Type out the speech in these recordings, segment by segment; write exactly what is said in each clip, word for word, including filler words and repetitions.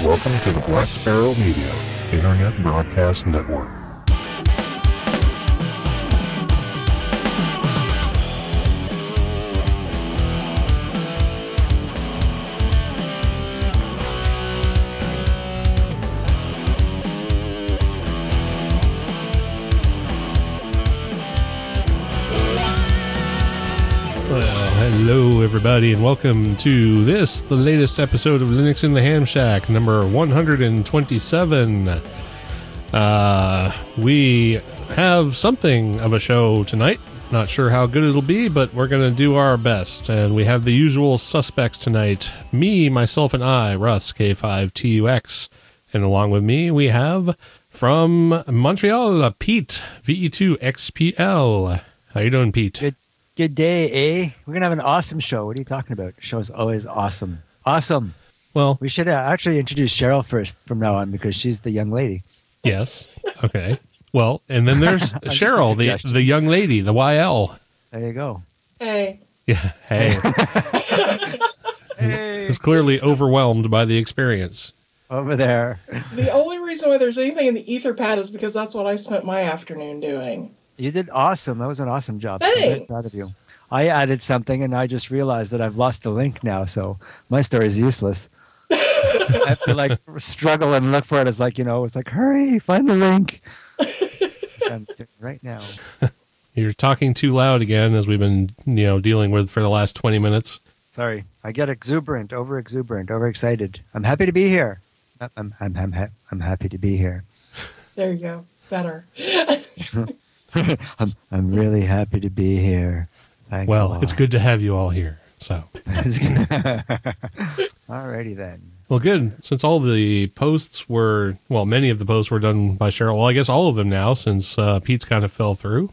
Welcome to the Black Sparrow Media Internet Broadcast Network. Hello, everybody, and welcome to this, the latest episode of Linux in the Ham Shack, number one hundred twenty-seven. Uh, we have something of a show tonight. Not sure how good it'll be, but we're going to do our best. And we have the usual suspects tonight. Me, myself, and I, Russ, K five T U X. And along with me, we have from Montreal, Pete, V E two X P L. How you doing, Pete? Good. Good day, eh? We're going to have an awesome show. What are you talking about? The show is always awesome. Awesome. Well, we should uh, actually introduce Cheryl first from now on because she's the young lady. Yes. Okay. Well, and then there's Cheryl, the the young lady, the Y L. There you go. Hey. Yeah. Hey. Hey. Is clearly overwhelmed by the experience. Over there. The only reason why there's anything in the Etherpad is because that's what I spent my afternoon doing. You did awesome. That was an awesome job. Thanks. I'm very proud of you. I added something and I just realized that I've lost the link now, so my story is useless. I have to like struggle and look for it. It's like, you know, it's like, hurry, find the link. I'm doing right now. You're talking too loud again, as we've been, you know, dealing with for the last twenty minutes. Sorry. I get exuberant, over exuberant, overexcited. I'm happy to be here. I'm I'm I'm ha- I'm happy to be here. There you go. Better. I'm I'm really happy to be here. Thanks a Well, lot. it's good to have you all here. So, alrighty then. well, good. Since all the posts were, well, many of the posts were done by Cheryl. Well, I guess all of them now, since uh, Pete's kind of fell through.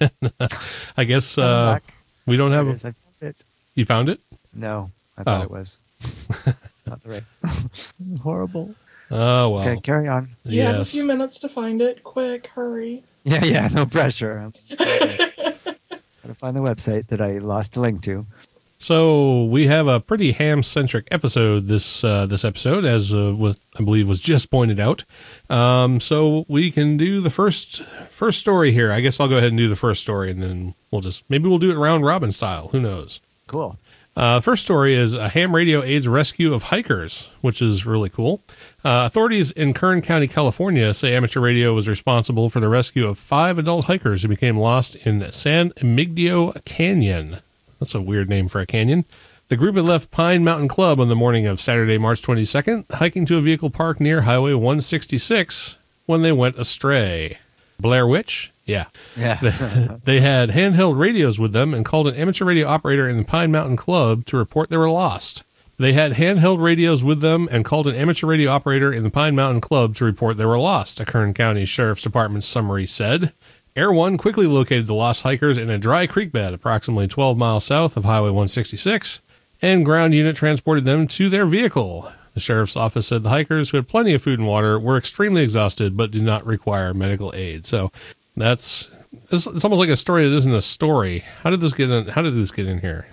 I guess uh, we don't have. There it is. I found it. You found it? No, I thought Oh. it was. It's not the right. Horrible. Oh well. Okay, carry on. You have a Yes. few minutes to find it. Quick, hurry. Yeah, yeah, no pressure. Okay. Gotta find the website that I lost the link to. So we have a pretty ham-centric episode this uh, this episode, as uh, was, I believe was just pointed out. Um, so we can do the first first story here. I guess I'll go ahead and do the first story, and then we'll just maybe we'll do it round robin style. Who knows? Cool. Uh, first story is a ham radio aids rescue of hikers, which is really cool. Uh, authorities in Kern County, California, say amateur radio was responsible for the rescue of five adult hikers who became lost in San Emigdio Canyon. That's a weird name for a canyon. The group had left Pine Mountain Club on the morning of Saturday, March twenty-second, hiking to a vehicle park near Highway one sixty-six when they went astray. Blair Witch? Yeah. Yeah. They had handheld radios with them and called an amateur radio operator in the Pine Mountain Club to report they were lost. They had handheld radios with them and called an amateur radio operator in the Pine Mountain Club to report they were lost, a Kern County Sheriff's Department summary said. Air One quickly located the lost hikers in a dry creek bed approximately twelve miles south of Highway one sixty-six, and ground unit transported them to their vehicle. The sheriff's office said the hikers, who had plenty of food and water, were extremely exhausted but did not require medical aid. So that's it's, it's almost like a story that isn't a story. How did this get in? How did this get in here?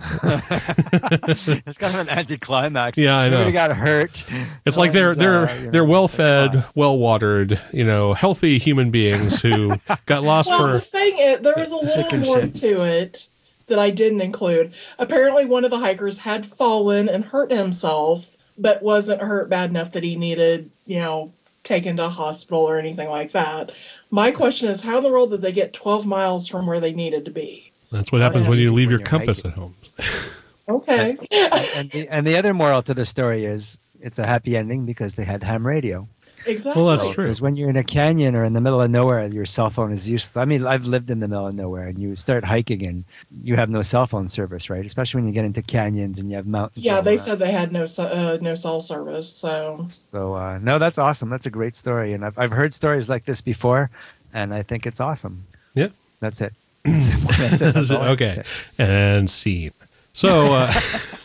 It's kind of an anticlimax. Yeah, I know. Nobody got hurt. It's No like they're one's, they're uh, you know, they're well fed, fine. well watered, you know, healthy human beings who got lost Well, the for. thing is, there was a little Chicken more shits. to it that I didn't include. Apparently, one of the hikers had fallen and hurt himself, but wasn't hurt bad enough that he needed, you know, taken to a hospital or anything like that. My question is, how in the world did they get twelve miles from where they needed to be? That's what Oh, happens yeah, when you easy leave when your you're compass hiking. at home. Okay. And the, and the other moral to the story is it's a happy ending because they had ham radio. Exactly. Well, that's true. Because when you're in a canyon or in the middle of nowhere, your cell phone is useless. I mean, I've lived in the middle of nowhere, and you start hiking and you have no cell phone service, right? Especially when you get into canyons and you have mountains. Yeah, all they around. said they had no ce- uh, no cell service, so So, uh, no, that's awesome. That's a great story. And I've, I've heard stories like this before, and I think it's awesome. Yeah. That's it. That's it. That's all I have to Okay. say. And scene. So, uh,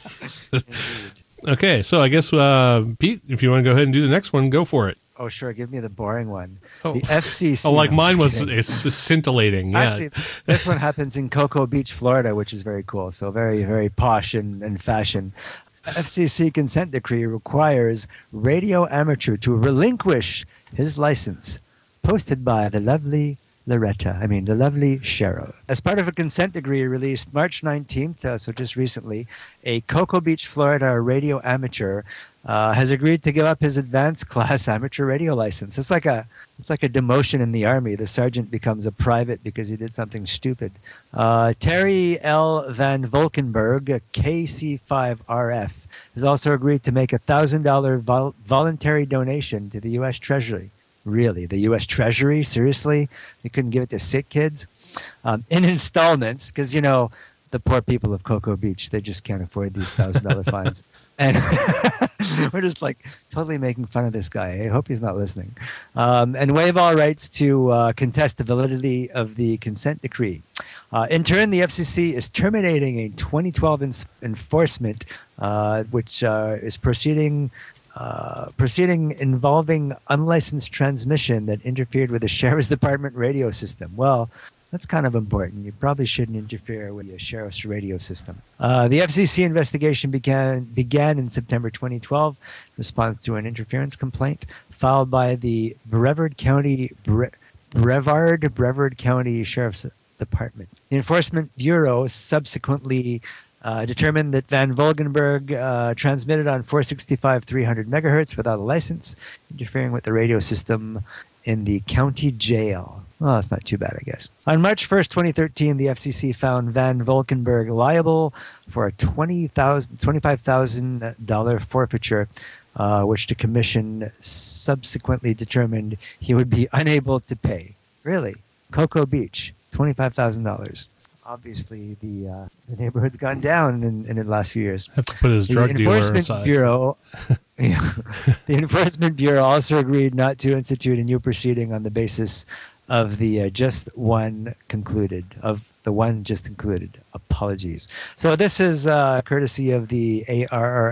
okay. So I guess, uh, Pete, if you want to go ahead and do the next one, go for it. Oh, sure. Give me the boring one. Oh. The F C C. Oh, like I'm mine just was kidding. it's scintillating. Yeah. Actually, this one happens in Cocoa Beach, Florida, which is very cool. So very, very posh and, and fashion. F C C consent decree requires Radio Amateur to relinquish his license, posted by the lovely Loretta, I mean, the lovely Cheryl. As part of a consent decree released March nineteenth, uh, so just recently, a Cocoa Beach, Florida radio amateur uh, has agreed to give up his advanced class amateur radio license. It's like a it's like a demotion in the Army. The sergeant becomes a private because he did something stupid. Uh, Terry L. Van Volkenberg, K C five R F, has also agreed to make a one thousand dollars vol- voluntary donation to the U S Treasury. Really, the U S Treasury? Seriously? They couldn't give it to sick kids? Um, in installments, because, you know, the poor people of Cocoa Beach, they just can't afford these one thousand dollars fines. And we're just like totally making fun of this guy. I hope he's not listening. Um, and waive all rights to uh, contest the validity of the consent decree. Uh, in turn, the F C C is terminating a twenty twelve ins- enforcement, uh, which uh, is proceeding... Uh, proceeding involving unlicensed transmission that interfered with the Sheriff's Department radio system. Well, that's kind of important. You probably shouldn't interfere with the Sheriff's radio system. Uh, the F C C investigation began began in September twenty twelve in response to an interference complaint filed by the Brevard County Bre- Brevard Brevard County Sheriff's Department. The Enforcement Bureau subsequently Uh, determined that Van Volkenberg uh, transmitted on four sixty-five three hundred megahertz without a license, interfering with the radio system in the county jail. Well, that's not too bad, I guess. On March first, twenty thirteen, the F C C found Van Volkenberg liable for a twenty thousand dollars, twenty-five thousand dollars forfeiture, uh, which the commission subsequently determined he would be unable to pay. Really? Cocoa Beach, twenty-five thousand dollars. Obviously, the uh, the neighborhood's gone down in, in the last few years. Have to put his drug the dealer Enforcement aside. Bureau, yeah, the Enforcement Bureau also agreed not to institute a new proceeding on the basis of the uh, just one concluded of the one just concluded. Apologies. So this is uh, courtesy of the A R R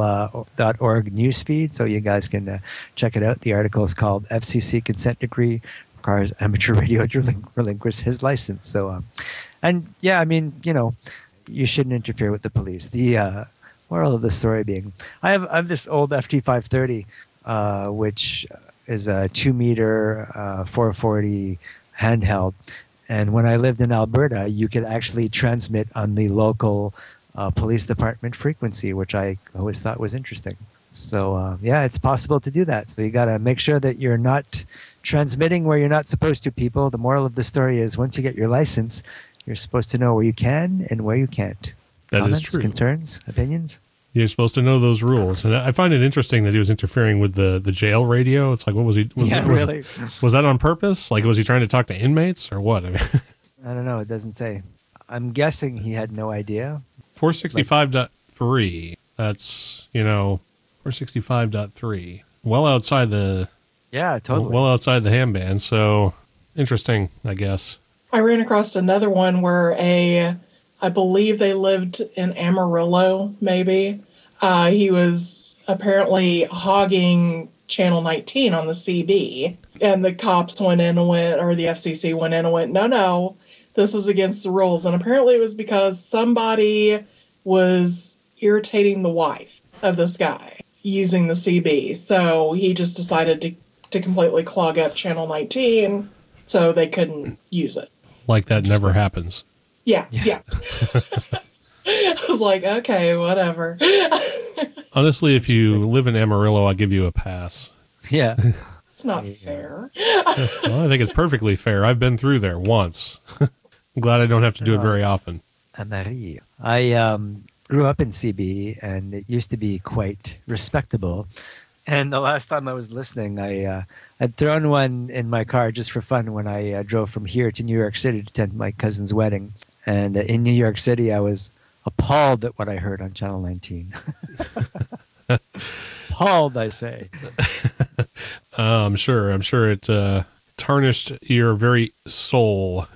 L dot org newsfeed, so you guys can uh, check it out. The article is called "F C C Consent Decree Requires Amateur Radio to relin- Relinquish His License." So. Um, And yeah, I mean, you know, you shouldn't interfere with the police. The uh, moral of the story being, I have I have this old F T five thirty, uh, which is a two meter uh, four forty handheld, and when I lived in Alberta, you could actually transmit on the local uh, police department frequency, which I always thought was interesting. So uh, yeah, it's possible to do that. So you got to make sure that you're not transmitting where you're not supposed to. People, the moral of the story is, once you get your license, you're supposed to know where you can and where you can't. That Comments, is true. Concerns, opinions? You're supposed to know those rules. And I find it interesting that he was interfering with the, the jail radio. It's like, what was he? Was Yeah, was, really. Was that on purpose? Like, was he trying to talk to inmates or what? I mean, I don't know. It doesn't say. I'm guessing he had no idea. four sixty-five point three. That's, you know, four sixty-five point three. Well outside the, Yeah, totally. well outside the ham band. So interesting, I guess. I ran across another one where a, I believe they lived in Amarillo, maybe. Uh, he was apparently hogging Channel nineteen on the C B. And the cops went in and went, or the F C C went in and went, no, no, this is against the rules. And apparently it was because somebody was irritating the wife of this guy using the C B. So he just decided to, to completely clog up Channel nineteen so they couldn't use it. Like that never happens. Yeah, yeah. I was like, okay, whatever. Honestly, if you live in Amarillo, I'll give you a pass. Yeah. It's not fair. Well, I think it's perfectly fair. I've been through there once. I'm glad I don't have to do it very often. Amarillo. I um, grew up in C B, and it used to be quite respectable. And the last time I was listening, I uh, I'd thrown one in my car just for fun when I uh, drove from here to New York City to attend my cousin's wedding. And uh, in New York City, I was appalled at what I heard on Channel nineteen. Appalled, I say. Uh, I'm sure. I'm sure it uh, tarnished your very soul.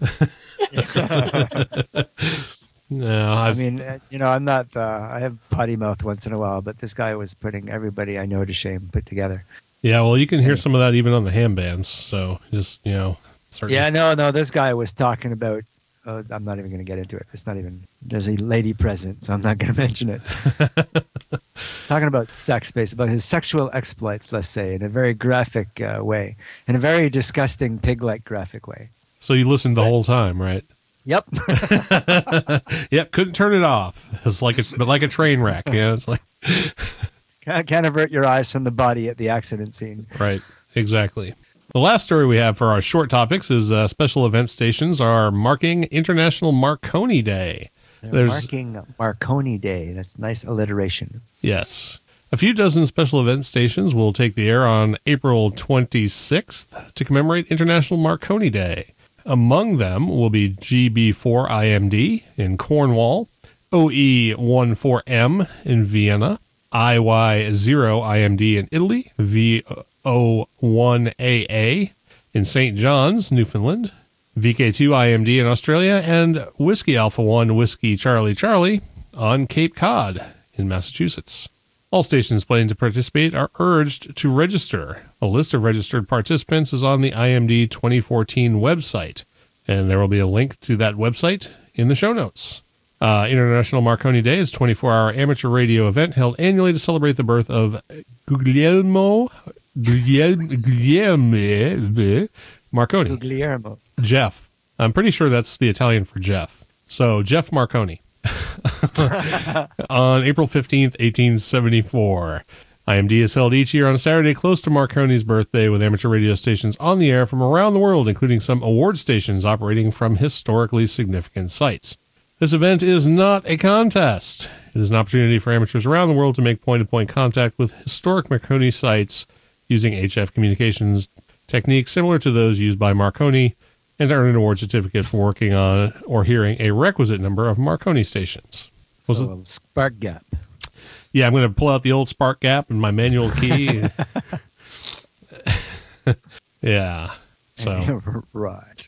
No, I I've, mean, uh, you know, I'm not, uh, I have potty mouth once in a while, but this guy was putting everybody I know to shame put together. yeah. Well, you can hear some of that even on the ham bands. So just you know, certain, Yeah, no, no, this guy was talking about oh, I'm not even going to get into it. It's not even, there's a lady present, so I'm not going to mention it. Talking about sex, basically, about his sexual exploits, let's say, in a very graphic uh, way, in a very disgusting pig-like graphic way. So you listened the whole time, right? Yep. Yep, couldn't turn it off. It's like a, but like a train wreck. You know, it's like Can't, can't avert your eyes from the body at the accident scene. right, exactly. The last story we have for our short topics is uh, special event stations are marking International Marconi Day. They're There's- marking Marconi Day. That's nice alliteration. Yes. A few dozen special event stations will take the air on April twenty-sixth to commemorate International Marconi Day. Among them will be G B four I M D in Cornwall, O E fourteen M in Vienna, I Y zero I M D in Italy, V O one A A in Saint John's, Newfoundland, V K two I M D in Australia, and Whiskey Alpha one Whiskey Charlie Charlie on Cape Cod in Massachusetts. All stations planning to participate are urged to register. A list of registered participants is on the I M D twenty fourteen website, and there will be a link to that website in the show notes. Uh, International Marconi Day is a twenty-four hour amateur radio event held annually to celebrate the birth of Guglielmo, Guglielmo, Guglielmo Marconi. Guglielmo. Jeff. I'm pretty sure that's the Italian for Jeff. So, Jeff Marconi. On April fifteenth, eighteen seventy-four. I M D is held each year on a Saturday close to Marconi's birthday with amateur radio stations on the air from around the world, including some award stations operating from historically significant sites. This event is not a contest. It is an opportunity for amateurs around the world to make point-to-point contact with historic Marconi sites using H F communications techniques similar to those used by Marconi, and to earn an award certificate for working on or hearing a requisite number of Marconi stations. Was So, spark gap. Yeah, I'm going to pull out the old spark gap and my manual key. Yeah. So, right.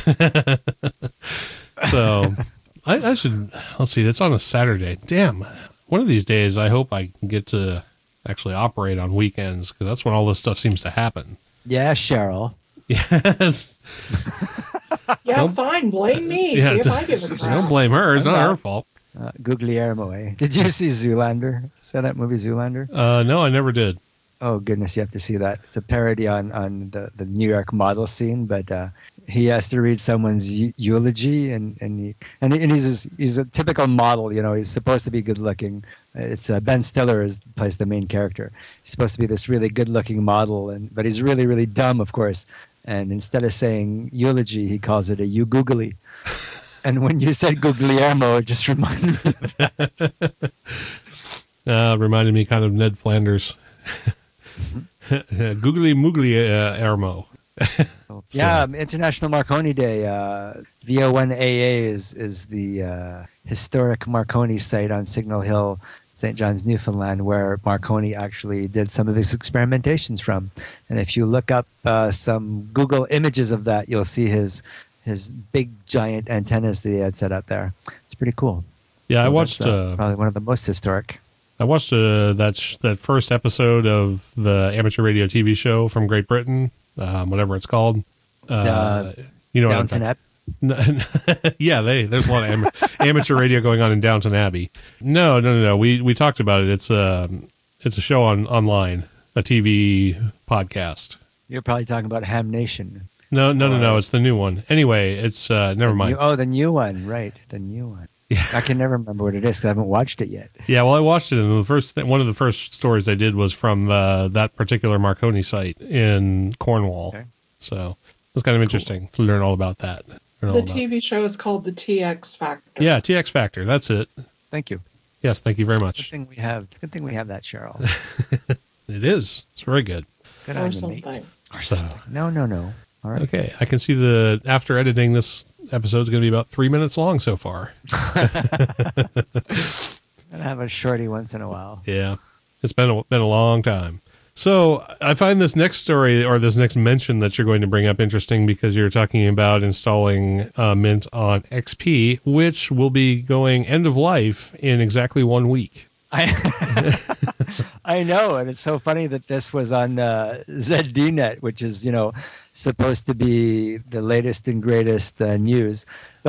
so I, I should, let's see, it's on a Saturday. Damn. One of these days, I hope I can get to actually operate on weekends because that's when all this stuff seems to happen. Yeah, Cheryl. Yes. Yeah, Don't- fine. Blame me. Yeah, See if don't- I give a crap. Don't blame her. It's I'm not not. her fault. Uh, Guglielmo, eh? Did you see Zoolander? Saw that movie Zoolander? Uh, no, I never did. Oh goodness, you have to see that. It's a parody on on the, the New York model scene, but uh, he has to read someone's eu- eulogy, and and he and, he, and he's he's a typical model. You know, he's supposed to be good looking. It's uh, Ben Stiller is plays the main character. He's supposed to be this really good looking model, and but he's really really dumb, of course. And instead of saying eulogy, he calls it a you googly. And when you said Guglielmo, it just reminded me of that. Uh, reminded me kind of Ned Flanders. Googly moogly uh, Ermo. Yeah, um, International Marconi Day. Uh, V O one A A is is the uh, historic Marconi site on Signal Hill, Saint John's, Newfoundland, where Marconi actually did some of his experimentations from. And if you look up uh, some Google images of that, you'll see his his big giant antennas that he had set up there. It's pretty cool. Yeah, I So watched. that's, uh, Uh, probably one of the most historic. I watched uh, that sh- that first episode of the amateur radio T V show from Great Britain, um, whatever it's called. Uh, Uh, you know, what I'm Downton Abbey. talking- yeah, they there's a lot of am- amateur radio going on in Downton Abbey. No, no, no, no. We we talked about it. It's a it's a show on online, a T V podcast. You're probably talking about Ham Nation. No, no, no, no. Uh, It's the new one. Anyway, it's uh, never The mind. new- oh, the new one, right? The new one. I can never remember what it is because I haven't watched it yet. Yeah, well, I watched it, and the first th- one of the first stories I did was from uh, that particular Marconi site in Cornwall. Okay. So it was kind of interesting to learn all about that. Learn all The about- T V show is called The T X Factor. Yeah, T X Factor. That's it. Thank you. Yes, thank you very Good much. thing we have. Good thing we have that, Cheryl. It is. It's very good. Good Or on you, mate. something. Or So- something. No, no, no. All right. Okay, I can see the after editing this episode is going to be about three minutes long so far. Gotta have a shorty once in a while. Yeah, it's been a, been a long time. So I find this next story or this next mention that you're going to bring up interesting because you're talking about installing uh, Mint on X P, which will be going end of life in exactly one week. I I know, and it's so funny that this was on uh, Z D Net, which is you know supposed to be the latest and greatest uh, news. But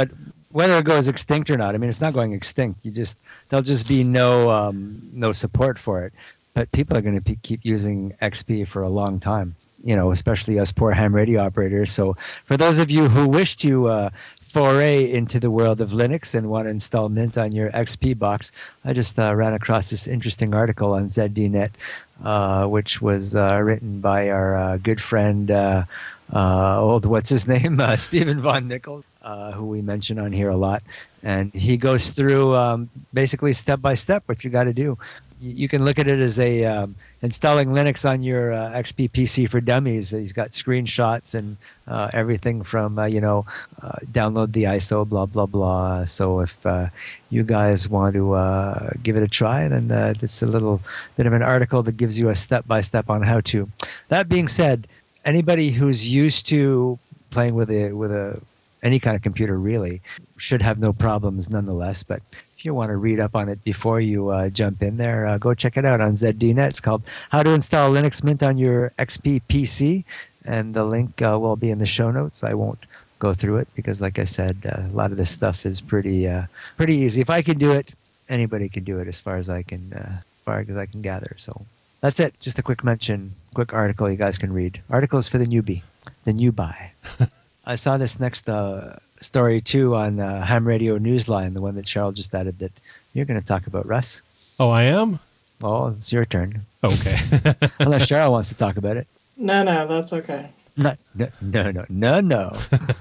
whether it goes extinct or not. I mean, it's not going extinct. You just there'll just be no um, no support for it. But people are going to keep using X P for a long time. You know, especially us poor ham radio operators. So for those of you who wish to uh, foray into the world of Linux and want to install Mint on your X P box, I just uh, ran across this interesting article on Z D Net, uh, which was uh, written by our uh, good friend, uh, uh, old what's his name, uh, Stephen Von Nichols, uh, who we mention on here a lot, and he goes through um, basically step by step what you got to do. You can look at it as a um, installing Linux on your uh, X P P C for Dummies. He's got screenshots and uh, everything from, uh, you know, uh, download the I S O, blah, blah, blah. So if uh, you guys want to uh, give it a try, then uh, it's a little bit of an article that gives you a step-by-step on how to. That being said, anybody who's used to playing with a with a any kind of computer really should have no problems nonetheless. But if you want to read up on it before you uh, jump in there, uh, go check it out on Z D Net. It's called How to Install Linux Mint on Your X P P C, and the link uh, will be in the show notes. I won't go through it because, like I said, uh, a lot of this stuff is pretty uh, pretty easy. If I can do it, anybody can do it, as far as I can, uh, as far as I can gather. So that's it. Just a quick mention, quick article you guys can read. Articles for the newbie, the new buy. I saw this next uh, story too on uh, Ham Radio Newsline, the one that Cheryl just added that you're going to talk about, Russ. Oh, I am? Oh, it's your turn. Okay. Unless Cheryl wants to talk about it. No, no, that's okay. No, no, no, no, no. no.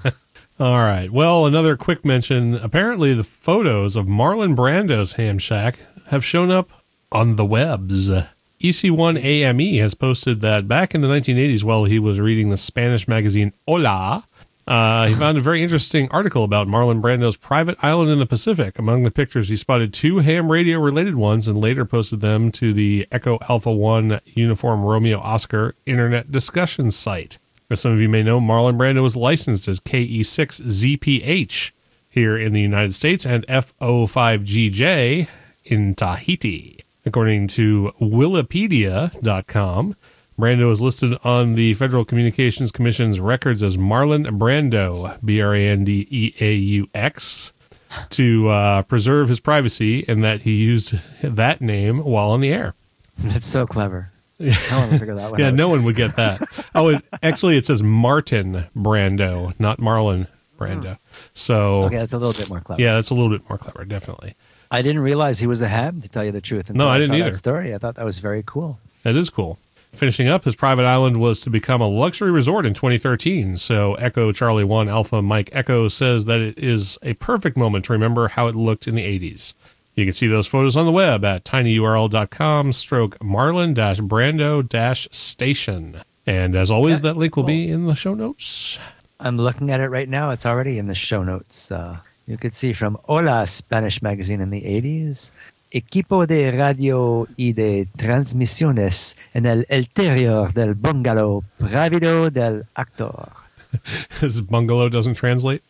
All right. Well, another quick mention. Apparently, the photos of Marlon Brando's ham shack have shown up on the webs. E C one A M E has posted that back in the nineteen eighties, while he was reading the Spanish magazine Hola, Uh, he found a very interesting article about Marlon Brando's private island in the Pacific. Among the pictures, he spotted two ham radio-related ones and later posted them to the Echo Alpha one Uniform Romeo Oscar internet discussion site. As some of you may know, Marlon Brando was licensed as K E six Z P H here in the United States and F O five G J in Tahiti. According to Wikipedia dot com, Brando is listed on the Federal Communications Commission's records as Marlon Brando, B R A N D E A U X, to uh, preserve his privacy, and that he used that name while on the air. That's so clever. No one will figure that one yeah, out. no one would get that. Oh, it, actually, it says Martin Brando, not Marlon Brando. So, okay, that's a little bit more clever. Yeah, that's a little bit more clever, definitely. I didn't realize he was a ham, to tell you the truth. No, I didn't saw either. That story. I thought that was very cool. That is cool. Finishing up, his private island was to become a luxury resort in twenty thirteen. So Echo Charlie one Alpha Mike Echo says that it is a perfect moment to remember how it looked in the eighties. You can see those photos on the web at tinyurl.com stroke Marlon dash Brando dash station. And as always, Yeah, that link cool. will be in the show notes. I'm looking at it right now. It's already in the show notes. Uh, you could see from Hola Spanish magazine in the eighties. Equipo de radio y de transmisiones en el interior del bungalow právido del actor. His bungalow doesn't translate.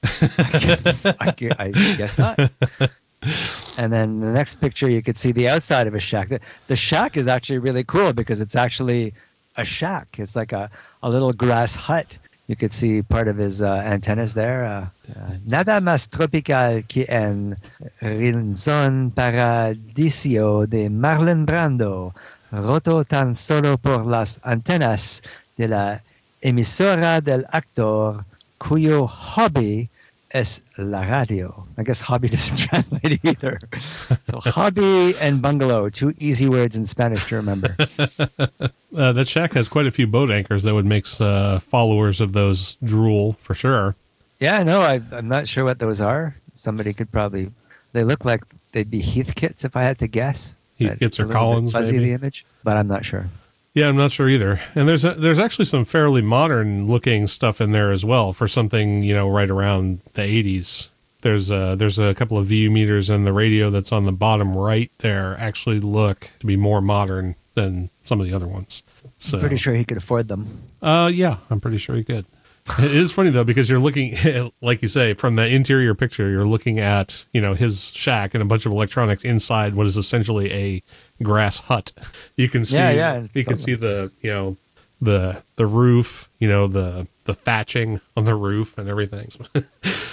I, gu- I guess not. And then the next picture, you could see the outside of a shack. The, the shack is actually really cool because it's actually a shack. It's like a, a little grass hut. You could see part of his uh, antennas there. Uh, uh, Nada más tropical que en Rinzón Paradiso de Marlon Brando, roto tan solo por las antenas de la emisora del actor, cuyo hobby es la radio. I guess hobby doesn't translate either. So hobby and bungalow, two easy words in Spanish to remember. Uh, that shack has quite a few boat anchors that would make uh, followers of those drool for sure. Yeah, no, I, I'm not sure what those are. Somebody could probably. They look like they'd be Heathkits if I had to guess. Heathkits It's a or little bit Collins, fuzzy maybe? the image, but I'm not sure. Yeah, I'm not sure either. And there's a, there's actually some fairly modern looking stuff in there as well for something, you know, right around the eighties. There's a, there's a couple of V U meters, and the radio that's on the bottom right there actually look to be more modern than some of the other ones. So, I'm pretty sure he could afford them. Uh, yeah, I'm pretty sure he could. It is funny though, because you're looking, like you say, from the interior picture, you're looking at, you know, his shack and a bunch of electronics inside what is essentially a grass hut. You can see, Yeah, yeah, you can totally. see the, you know, the, the roof, you know, the, the thatching on the roof and everything.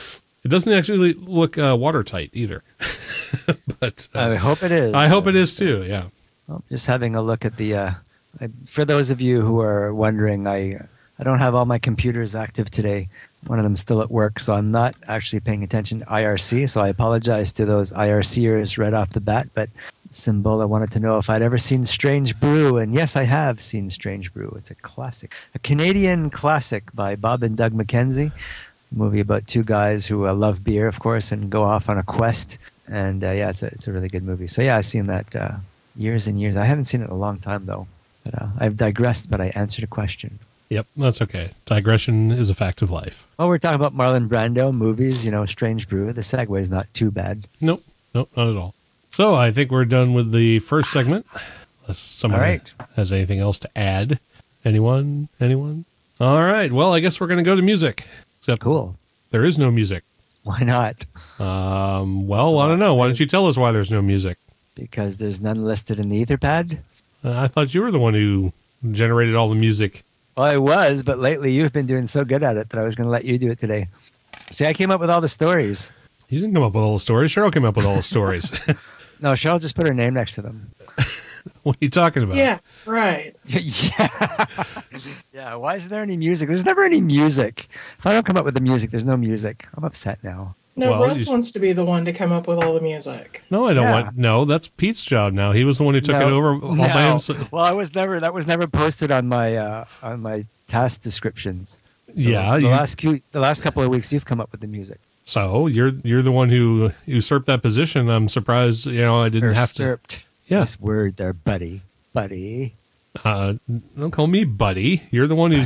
It doesn't actually look uh, watertight either. but uh, I hope it is. I hope it is too. Yeah. Well, just having a look at the. Uh, I, for those of you who are wondering, I I don't have all my computers active today. One of them's still at work, so I'm not actually paying attention to I R C. So I apologize to those IRCers right off the bat. But Simbola wanted to know if I'd ever seen Strange Brew, and yes, I have seen Strange Brew. It's a classic, a Canadian classic by Bob and Doug McKenzie. A movie about two guys who uh, love beer, of course, and go off on a quest. And uh, yeah, it's a it's a really good movie. So yeah, I've seen that uh, years and years. I haven't seen it in a long time though. But uh, I've digressed, but I answered a question. Yep, that's okay. Digression is a fact of life. Well, we're talking about Marlon Brando movies, you know, Strange Brew. The segue is not too bad. Nope, nope, not at all. So I think we're done with the first segment. Unless someone All right. has anything else to add. Anyone? Anyone? All right. Well, I guess we're going to go to music. Except Cool. there is no music. Why not? Um, well, I don't know. Why don't you tell us why there's no music? Because there's none listed in the Etherpad. Uh, I thought you were the one who generated all the music. Well, I was, but lately you've been doing so good at it that I was going to let you do it today. See, I came up with all the stories. You didn't come up with all the stories. Cheryl came up with all the stories. No, Cheryl just put her name next to them. What are you talking about? Yeah, right. Yeah. Yeah, why isn't there any music? There's never any music. If I don't come up with the music, there's no music. I'm upset now. No, Well, Russ you s- wants to be the one to come up with all the music. No, I don't Yeah. want. No, that's Pete's job now. He was the one who took No, it over all no. by himself. Well, I was never. That was never posted on my uh, on my task descriptions. So Yeah, the you- last few, the last couple of weeks, you've come up with the music. So you're you're the one who usurped that position. I'm surprised. You know, I didn't have to. Usurped. Yeah. Nice word there, buddy. Buddy. Uh, don't call me buddy. You're the one who's.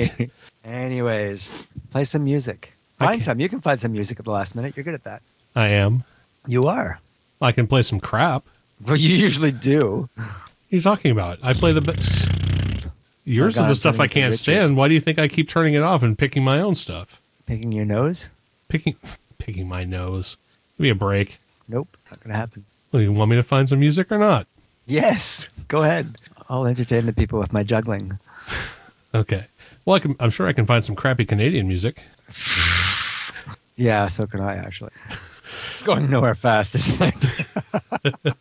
Anyways, play some music. I Find can't- some. You can find some music at the last minute. You're good at that. I am. You are. I can play some crap. Well, you usually do. What are you talking about? I play the best. Yours Oh, is God, the stuff turning I into can't Richard. stand. Why do you think I keep turning it off and picking my own stuff? Picking your nose? Picking, picking my nose. Give me a break. Nope, not gonna happen. Well, you want me to find some music or not? Yes, go ahead. I'll entertain the people with my juggling. Okay. Well, I can, I'm sure I can find some crappy Canadian music. Yeah, so can I actually. It's going nowhere fast, isn't it?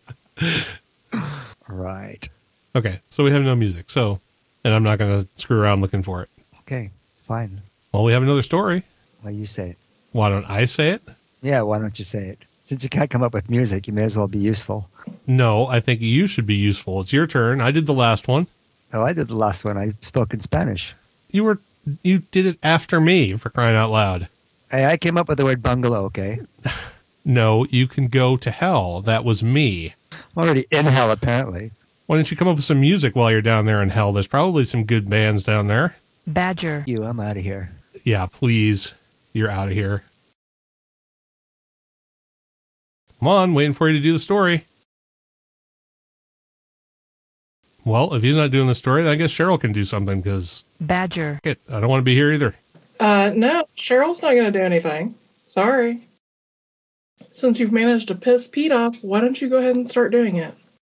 Right. Okay, so we have no music. So, and I'm not going to screw around looking for it. Okay, fine. Well, we have another story. Well, you say it. Why don't I say it? Yeah, why don't you say it? Since you can't come up with music, you may as well be useful. No, I think you should be useful. It's your turn. I did the last one. Oh, I did the last one. I spoke in Spanish. You were you did it after me, for crying out loud. Hey, I came up with the word bungalow, okay? No, you can go to hell. That was me. I'm already in hell, apparently. Why don't you come up with some music while you're down there in hell? There's probably some good bands down there. Badger. You, I'm out of here. Yeah, please. You're out of here. Come on, waiting for you to do the story. Well, if he's not doing the story, then I guess Cheryl can do something because Badger. I don't want to be here either. Uh, no, Cheryl's not going to do anything. Sorry. Since you've managed to piss Pete off, why don't you go ahead and start doing it?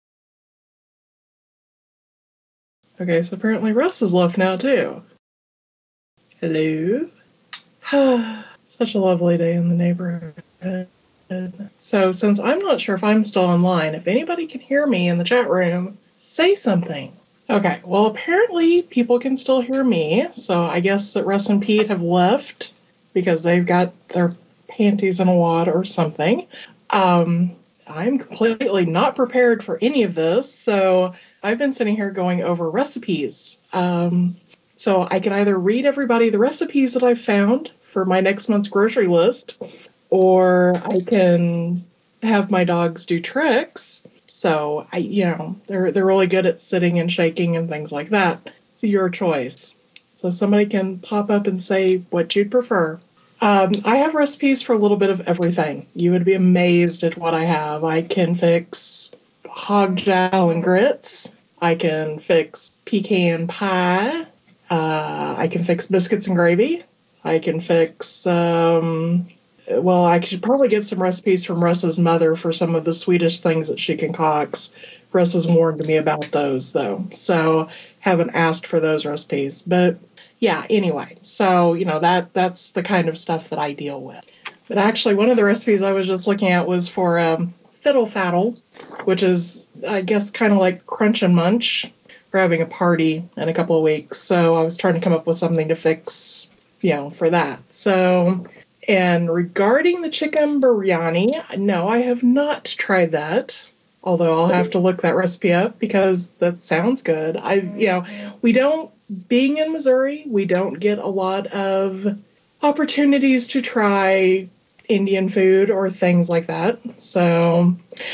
Okay, so apparently Russ is left now, too. Hello? Such a lovely day in the neighborhood. So, since I'm not sure if I'm still online, if anybody can hear me in the chat room, say something. Okay, well, apparently people can still hear me, so I guess that Russ and Pete have left because they've got their panties in a wad or something. Um, I'm completely not prepared for any of this, so I've been sitting here going over recipes. Um, so I can either read everybody the recipes that I've found for my next month's grocery list, or I can have my dogs do tricks. So I, you know, they're they're really good at sitting and shaking and things like that. It's your choice. So somebody can pop up and say what you'd prefer. Um, I have recipes for a little bit of everything. You would be amazed at what I have. I can fix hog jowl and grits. I can fix pecan pie. Uh, I can fix biscuits and gravy. I can fix, um, well, I should probably get some recipes from Russ's mother for some of the Swedish things that she concocts. Russ has warned me about those, though, so haven't asked for those recipes. But yeah, anyway, so, you know, that that's the kind of stuff that I deal with. But actually, one of the recipes I was just looking at was for um, fiddle faddle, which is, I guess, kind of like crunch and munch. We're having a party in a couple of weeks, so I was trying to come up with something to fix, you know, for that. So, and regarding the chicken biryani, no, I have not tried that. Although I'll have to look that recipe up because that sounds good. I, you know, we don't, being in Missouri, we don't get a lot of opportunities to try Indian food or things like that. So,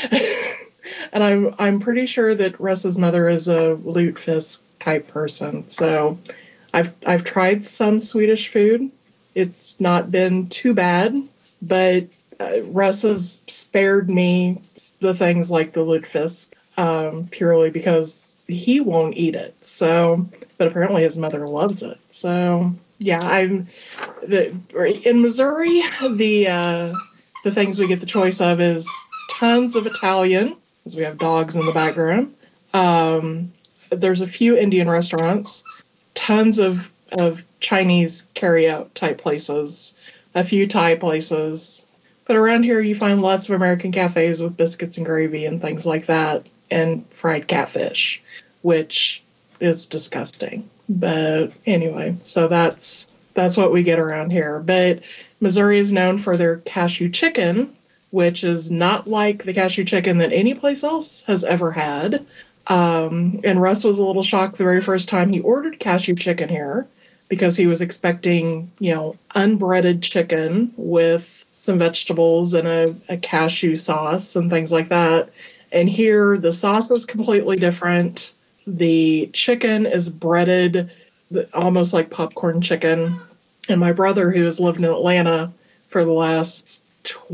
and I'm I'm pretty sure that Russ's mother is a lutefisk type person. So, I've I've tried some Swedish food. It's not been too bad, but uh, Russ has spared me the things like the lutefisk um, purely because he won't eat it. So, but apparently his mother loves it. So, yeah, I'm the in Missouri. The uh, the things we get the choice of is tons of Italian, because we have dogs in the background. Um, there's a few Indian restaurants, tons of of Chinese carry-out type places, a few Thai places. But around here you find lots of American cafes with biscuits and gravy and things like that, and fried catfish, which is disgusting. But anyway, so that's that's what we get around here. But Missouri is known for their cashew chicken, which is not like the cashew chicken that any place else has ever had. Um, and Russ was a little shocked the very first time he ordered cashew chicken here, because he was expecting, you know, unbreaded chicken with some vegetables and a, a cashew sauce and things like that. And here the sauce is completely different. The chicken is breaded almost like popcorn chicken. And my brother, who has lived in Atlanta for the last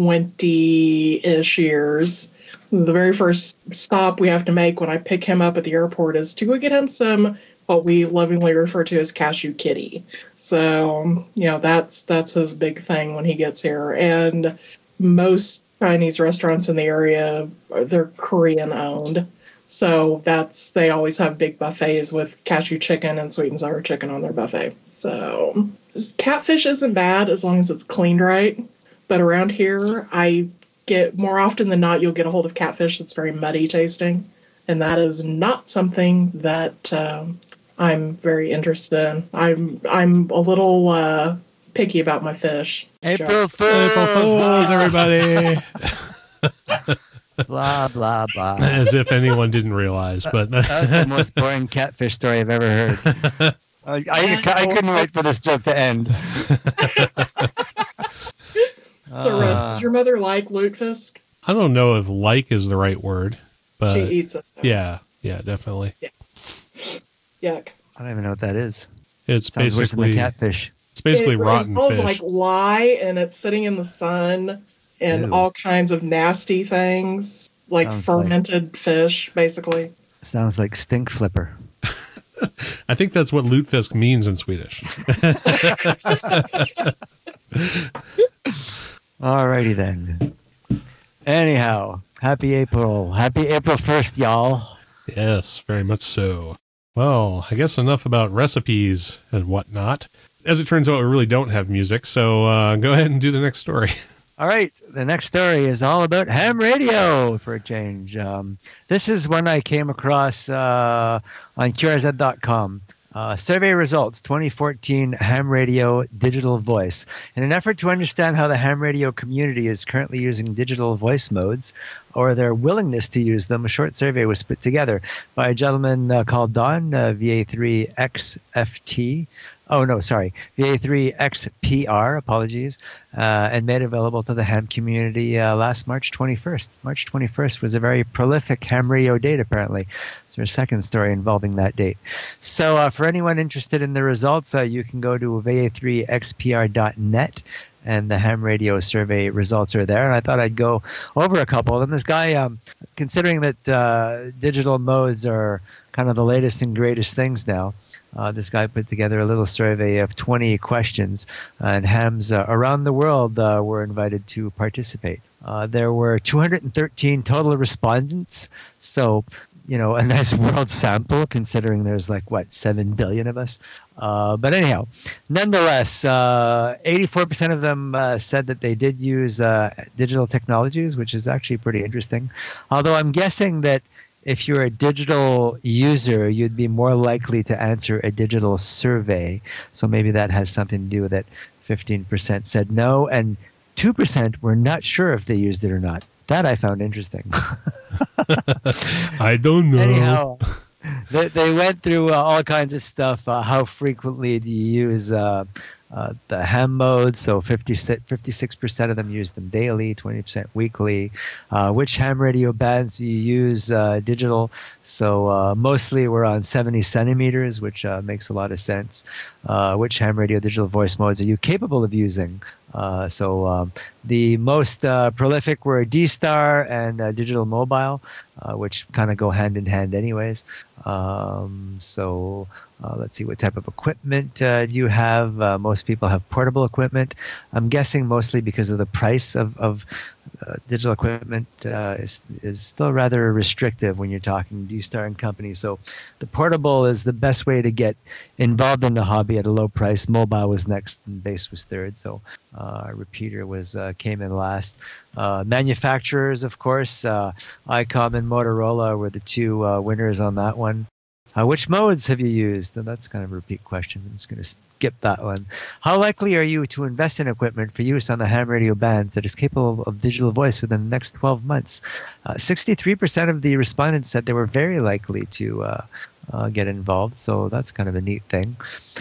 twenty-ish years, the very first stop we have to make when I pick him up at the airport is to go get him some, what we lovingly refer to as cashew kitty. So, you know, that's that's his big thing when he gets here. And most Chinese restaurants in the area, they're Korean owned. So that's, they always have big buffets with cashew chicken and sweet and sour chicken on their buffet. So catfish isn't bad as long as it's cleaned right. But around here, I get, more often than not, you'll get a hold of catfish that's very muddy tasting. And that is not something that um, I'm very interested in. I'm I'm a little uh, picky about my fish. April Fools, April Fools, everybody. Blah, blah, blah. As if anyone didn't realize. But That was the most boring catfish story I've ever heard. I, I, I couldn't wait for this joke to end. So, Russ, does your mother like lutefisk? I don't know if like is the right word, but she eats it. Though. Yeah, yeah, definitely. Yeah. Yuck. I don't even know what that is. It's Sounds worse than the basically catfish. it's basically it, rotten it smells fish. like lye, and it's sitting in the sun, and Ew. all kinds of nasty things, like Sounds fermented like- fish, basically. Sounds like stink flipper. I think that's what lutefisk means in Swedish. Alrighty then. Anyhow, happy April. Happy April first, y'all. Yes, very much so. Well, I guess enough about recipes and whatnot. As it turns out, we really don't have music, so uh, go ahead and do the next story. All right, the next story is all about ham radio for a change. Um, this is one I came across uh, on Q R Z dot com. Uh, survey results twenty fourteen ham radio digital voice. In an effort to understand how the ham radio community is currently using digital voice modes or their willingness to use them, a short survey was put together by a gentleman uh, called Don, uh, V A three X F T. Oh, no, sorry. V A three X P R, apologies, uh, and made available to the ham community uh, last March twenty-first. March twenty-first was a very prolific ham radio date, apparently. It's our second story involving that date. So uh, for anyone interested in the results, uh, you can go to V A three X P R dot net, and the ham radio survey results are there. And I thought I'd go over a couple of them. This guy, um, considering that uh, digital modes are kind of the latest and greatest things now, Uh, this guy put together a little survey of twenty questions, uh, and hams uh, around the world uh, were invited to participate. Uh, there were two hundred thirteen total respondents, so you know, a nice world sample considering there's like, what, seven billion of us. Uh, but anyhow, nonetheless, uh, eighty-four percent of them uh, said that they did use uh, digital technologies, which is actually pretty interesting. Although I'm guessing that if you're a digital user, you'd be more likely to answer a digital survey. So maybe that has something to do with it. fifteen percent said no, and two percent were not sure if they used it or not. That I found interesting. I don't know. Anyhow, they, they went through uh, all kinds of stuff. Uh, how frequently do you use uh, uh, the ham mode? So fifty-six percent of them use them daily, twenty percent weekly. Uh, which ham radio bands do you use uh, digital? So uh, mostly we're on seventy centimeters, which uh, makes a lot of sense. Uh, which ham radio digital voice modes are you capable of using? Uh, so um, the most uh, prolific were D-Star and uh, Digital Mobile, uh, which kind of go hand in hand anyways. Um, so uh, let's see, what type of equipment uh, do you have? Uh, most people have portable equipment. I'm guessing mostly because of the price of, of uh, digital equipment uh, is, is still rather restrictive when you're talking D-Star and company. So the portable is the best way to get involved in the hobby at a low price. Mobile was next and bass was third. So uh, repeater was uh, came in last. Uh, manufacturers, of course, uh, ICOM and Motorola were the two uh, winners on that one. Uh, which modes have you used? And that's kind of a repeat question. I'm just going to skip that one. How likely are you to invest in equipment for use on the ham radio bands that is capable of digital voice within the next twelve months? Uh, sixty-three percent of the respondents said they were very likely to uh, uh, get involved. So that's kind of a neat thing.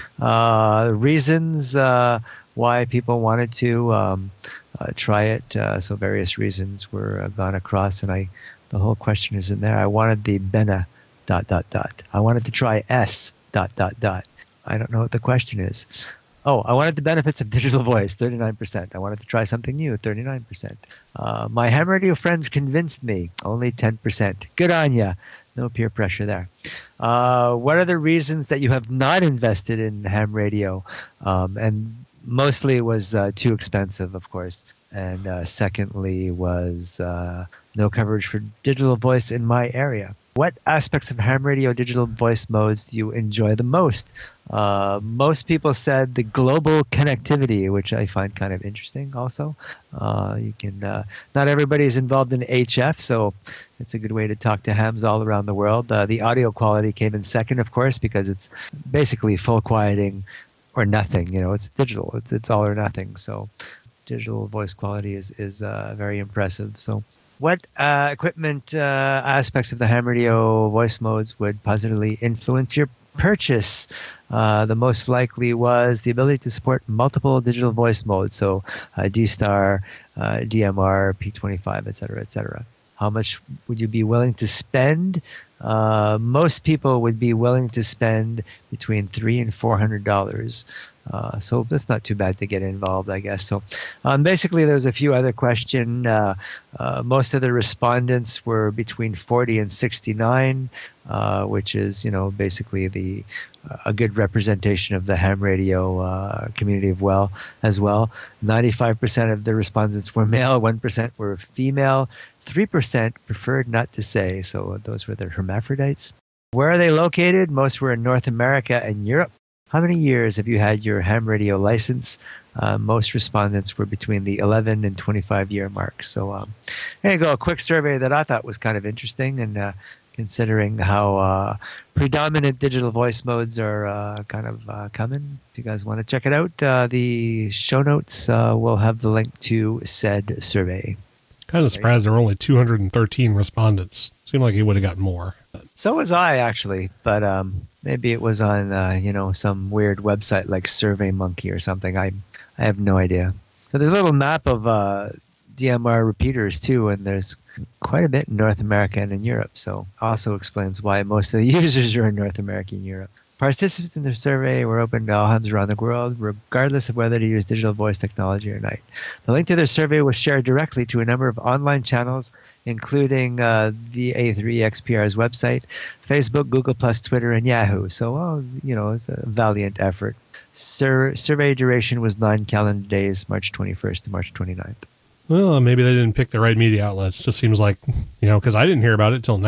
Uh, reasons uh, why people wanted to um, uh, try it. Uh, so various reasons were uh, gone across, and I, the whole question is in there. I wanted the Bena dot, dot, dot. I wanted to try S dot, dot, dot. I don't know what the question is. Oh, I wanted the benefits of digital voice, thirty-nine percent. I wanted to try something new, thirty-nine percent. Uh, my ham radio friends convinced me, only ten percent. Good on ya. No peer pressure there. Uh, what are the reasons that you have not invested in ham radio? Um, and mostly it was uh, too expensive, of course. And uh, secondly was uh, no coverage for digital voice in my area. What aspects of ham radio digital voice modes do you enjoy the most? Uh, most people said the global connectivity, which I find kind of interesting also. Uh, you can uh, not everybody is involved in H F, so it's a good way to talk to hams all around the world. Uh, the audio quality came in second, of course, because it's basically full quieting or nothing. You know, it's digital. It's it's all or nothing. So digital voice quality is is uh, very impressive. So. What uh, equipment uh, aspects of the ham radio voice modes would positively influence your purchase? Uh, the most likely was the ability to support multiple digital voice modes, so uh, D-Star, uh, D M R, P twenty-five, et cetera, et cetera. How much would you be willing to spend? Uh, most people would be willing to spend between three and four hundred dollars. Uh, so that's not too bad to get involved, I guess. So um, basically, there's a few other questions. Uh, uh, most of the respondents were between forty and sixty-nine, uh, which is, you know, basically the uh, a good representation of the ham radio uh, community of well as well. ninety-five percent of the respondents were male, one percent were female, three percent preferred not to say. So those were the hermaphrodites. Where are they located? Most were in North America and Europe. How many years have you had your ham radio license? Uh, most respondents were between the eleven and twenty-five year mark. So um, there you go, a quick survey that I thought was kind of interesting, and uh, considering how uh, predominant digital voice modes are uh, kind of uh, coming. If you guys want to check it out, uh, the show notes uh, will have the link to said survey. Kind of surprised there were only two hundred thirteen respondents. Seemed like he would have gotten more. So was I, actually, but um, maybe it was on uh, you know, some weird website like SurveyMonkey or something. I I have no idea. So there's a little map of uh, D M R repeaters too, and there's quite a bit in North America and in Europe. So also explains why most of the users are in North America and Europe. Participants in the survey were open to all hams around the world, regardless of whether to use digital voice technology or not. The link to their survey was shared directly to a number of online channels, including uh, the A three X P R's website, Facebook, Google Plus, Twitter, and Yahoo. So, well, you know, it's a valiant effort. Sur- survey duration was nine calendar days, March twenty-first to March twenty-ninth. Well, maybe they didn't pick the right media outlets. Just seems like, you know, because I didn't hear about it till now.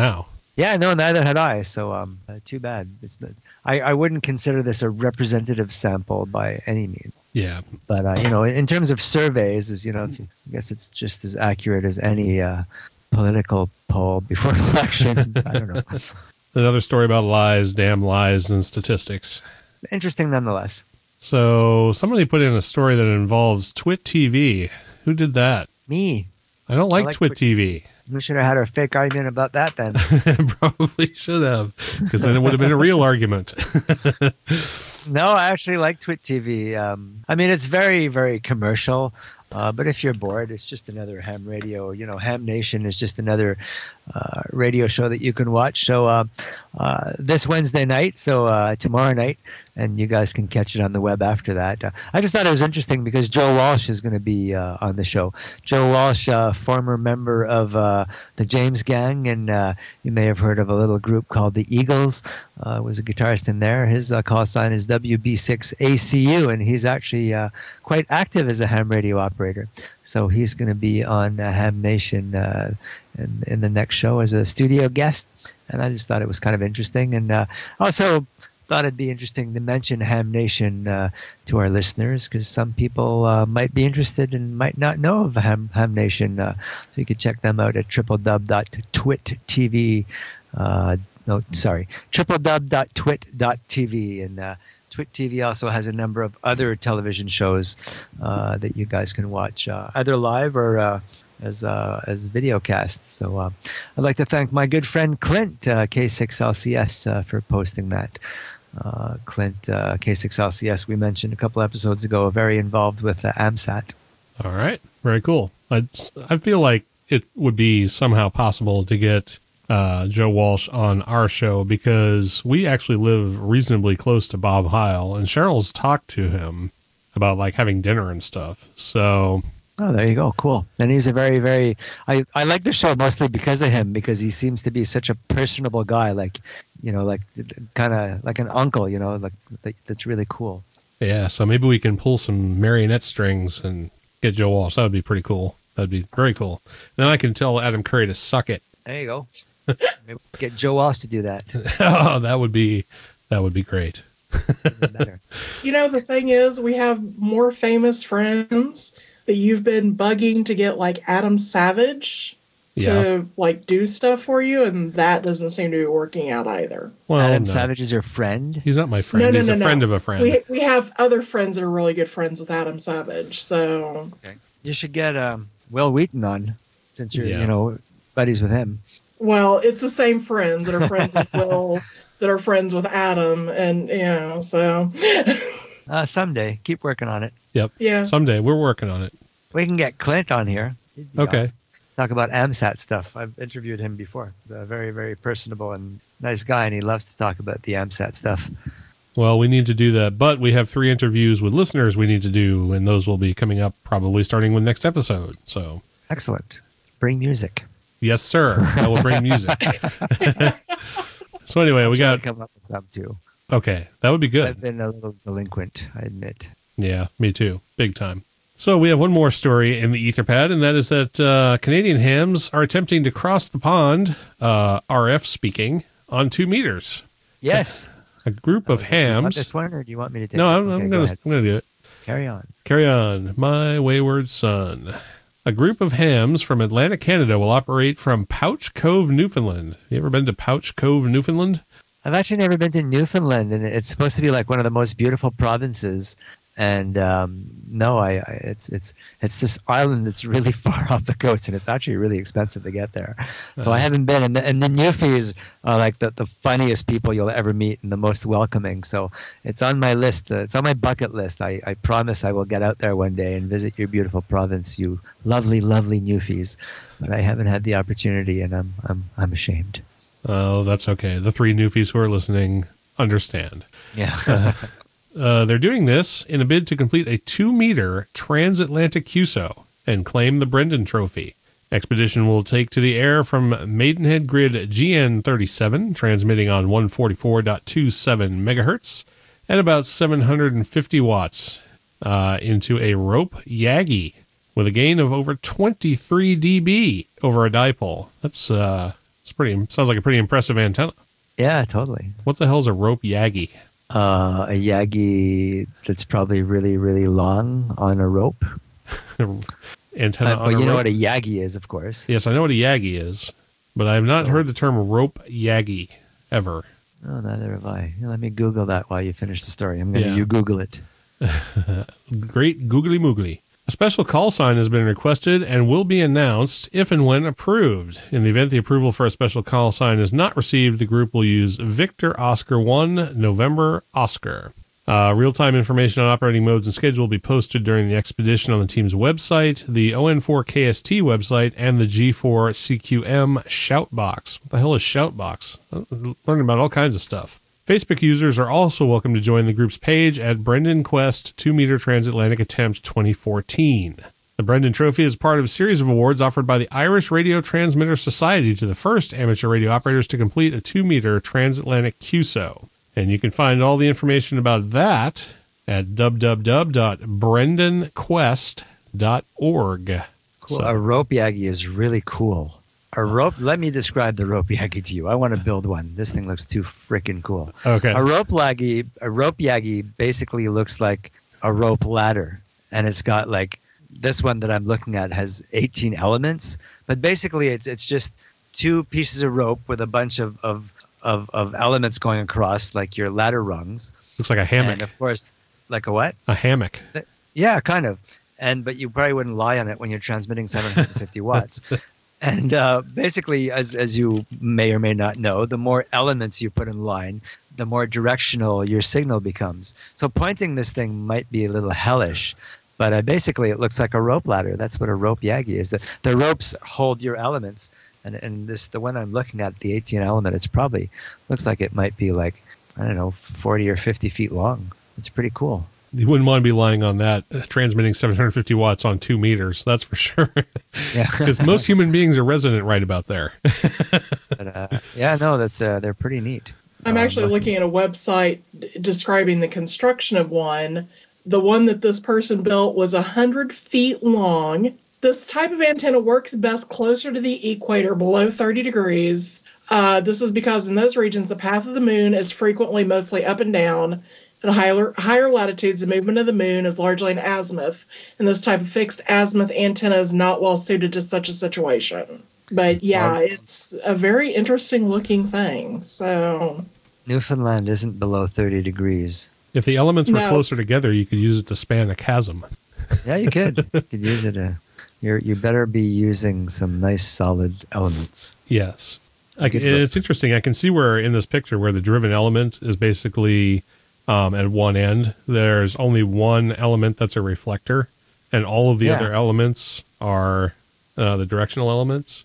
Yeah, no, neither had I. So, um, uh, too bad. It's not, I, I wouldn't consider this a representative sample by any means. Yeah. But uh, you know, in terms of surveys, is you know, I guess it's just as accurate as any uh, political poll before an election. I don't know. Another story about lies, damn lies, and statistics. Interesting nonetheless. So somebody put in a story that involves Twit T V. Who did that? Me. I don't like, I like Twit Twit- T V. We should have had our fake argument about that then. Probably should have, because then it would have been a real argument. No, I actually like Twit T V. Um, I mean, it's very, very commercial. Uh, but if you're bored, it's just another ham radio. You know, Ham Nation is just another uh, radio show that you can watch. So uh, uh, this Wednesday night, so uh, tomorrow night, and you guys can catch it on the web after that. Uh, I just thought it was interesting because Joe Walsh is going to be uh, on the show. Joe Walsh, uh, former member of uh, the James Gang, and uh, you may have heard of a little group called the Eagles. Uh, was a guitarist in there. His uh, call sign is W B six A C U, and he's actually uh, quite active as a ham radio operator. So he's going to be on uh, Ham Nation uh, in, in the next show as a studio guest. And I just thought it was kind of interesting. And uh, also thought it'd be interesting to mention Ham Nation uh, to our listeners, because some people uh, might be interested and might not know of Ham, Ham Nation. Uh, so you can check them out at w w w dot twit t v. Uh, no, sorry, w w w dot twit dot t v. And uh, Twit T V also has a number of other television shows uh, that you guys can watch, uh, either live or uh, as uh, as video casts. So uh, I'd like to thank my good friend Clint, uh, K six L C S, uh, for posting that. Uh, Clint, uh, K six L C S, we mentioned a couple episodes ago, very involved with uh, AMSAT. All right. Very cool. I, I feel like it would be somehow possible to get uh, Joe Walsh on our show, because we actually live reasonably close to Bob Heil, and Cheryl's talked to him about like having dinner and stuff. So, oh, there you go. Cool. And he's a very, very, I, I like the show mostly because of him, because he seems to be such a personable guy, like, you know, like kind of like an uncle, you know, like that's really cool. Yeah. So maybe we can pull some marionette strings and get Joe Walsh. That would be pretty cool. That'd be very cool. Then I can tell Adam Curry to suck it. There you go. Maybe get Joe Walsh to do that. Oh, that would be, that would be great. Even better. You know, the thing is, we have more famous friends that you've been bugging to get, like Adam Savage to Yeah. like do stuff for you, and that doesn't seem to be working out either. Well, Adam no. Savage is your friend? He's not my friend. No, no, He's no, a no. friend of a friend. We we have other friends that are really good friends with Adam Savage, so You should get um, Will Wheaton on, since you're, Yeah. you know, buddies with him. well, it's the same friends that are friends with Will that are friends with Adam, and you know, so Uh, someday. Keep working on it. Yep. yeah. Someday. We're working on it. We can get Clint on here. He'd be Okay. on. Talk about AMSAT stuff. I've interviewed him before. He's a very, very personable and nice guy, and he loves to talk about the AMSAT stuff. Well, we need to do that, but we have three interviews with listeners we need to do, and those will be coming up probably starting with next episode. So, Excellent. Bring music. yes, sir. I will bring music. So anyway, we Try to got, come up with some too. okay, that would be good. I've been a little delinquent, I admit. Yeah, me too. Big time. So we have one more story in the Etherpad, and that is that uh, Canadian hams are attempting to cross the pond, uh, R F speaking, on two meters. Yes. A group of Do you want hams. this one, or do you want me to take No, it? I'm, Okay, I'm go going ahead. to do it. Carry on. Carry on, my wayward son. A group of hams from Atlantic Canada will operate from Pouch Cove, Newfoundland. You ever been to Pouch Cove, Newfoundland? I've actually never been to Newfoundland, and it's supposed to be like one of the most beautiful provinces. And um, no, I, I it's it's it's this island that's really far off the coast, and it's actually really expensive to get there. So I haven't been. And the, and the Newfies are like the, the funniest people you'll ever meet and the most welcoming. So it's on my list. Uh, it's on my bucket list. I, I promise I will get out there one day and visit your beautiful province, you lovely, lovely Newfies. But I haven't had the opportunity, and I'm I'm I'm ashamed. Oh, that's okay. The three newfies who are listening understand. Yeah. Uh, they're doing this in a bid to complete a two-meter transatlantic Q S O and claim the Brendan Trophy. Expedition will take to the air from Maidenhead Grid G N thirty-seven, transmitting on one forty-four point two seven megahertz at about seven hundred fifty watts uh, into a rope Yagi with a gain of over twenty-three decibels over a dipole. That's uh, It's pretty. Sounds like a pretty impressive antenna. Yeah, totally. What the hell is a rope Yagi? Uh, a Yagi that's probably really, really long on a rope. Antenna Uh, on but a you know rope? what a Yagi is, of course. Yes, I know what a Yagi is, but I have not So- heard the term rope Yagi ever. Oh, neither have I. Let me Google that while you finish the story. I'm going to Yeah. you Google it. Great googly moogly. A special call sign has been requested and will be announced if and when approved. In the event the approval for a special call sign is not received, the group will use Victor Oscar one November Oscar. Uh, real-time information on operating modes and schedule will be posted during the expedition on the team's website, the O N four K S T website, and the G four C Q M Shoutbox. What the hell is Shoutbox? I'm learning about all kinds of stuff. Facebook users are also welcome to join the group's page at Brendan Quest two meter Transatlantic Attempt twenty fourteen. The Brendan Trophy is part of a series of awards offered by the Irish Radio Transmitter Society to the first amateur radio operators to complete a two meter transatlantic Q S O. And you can find all the information about that at w w w dot brendan quest dot org. Cool. So- A rope Yagi is really cool. A rope. Let me describe the rope Yagi to you. I want to build one. This thing looks too freaking cool. Okay. A rope Yagi, a rope Yagi basically looks like a rope ladder, and it's got like this one that I'm looking at has eighteen elements, but basically it's it's just two pieces of rope with a bunch of of of, of elements going across, like your ladder rungs. Looks like a hammock. And of course, like a what? A hammock. Yeah, kind of. And but you probably wouldn't lie on it when you're transmitting seven hundred fifty watts. And uh, basically, as as you may or may not know, the more elements you put in line, the more directional your signal becomes. So pointing this thing might be a little hellish, but uh, basically it looks like a rope ladder. That's what a rope Yagi is. The, the ropes hold your elements, and and this the one I'm looking at, the eighteen element, it's probably looks like it might be like, I don't know, forty or fifty feet long. It's pretty cool. You wouldn't want to be lying on that, uh, transmitting seven hundred fifty watts on two meters. That's for sure. Yeah. Because most human beings are resident right about there. But, uh, yeah, no, that's uh, they're pretty neat. I'm Um, actually looking at a website d- describing the construction of one. The one that this person built was one hundred feet long. This type of antenna works best closer to the equator, below thirty degrees. Uh, this is because in those regions, the path of the moon is frequently mostly up and down. At higher, higher latitudes, the movement of the moon is largely an azimuth, and this type of fixed azimuth antenna is not well suited to such a situation. But yeah, Well- it's a very interesting looking thing. So Newfoundland isn't below thirty degrees. If the elements were No. closer together, you could use it to span a chasm. Yeah, you could. You could use it. Uh, you're, you better be using some nice solid elements. Yes. I, Good and look. it's interesting. I can see where in this picture where the driven element is basically um, at one end. There's only one element that's a reflector, and all of the Yeah. other elements are uh, the directional elements.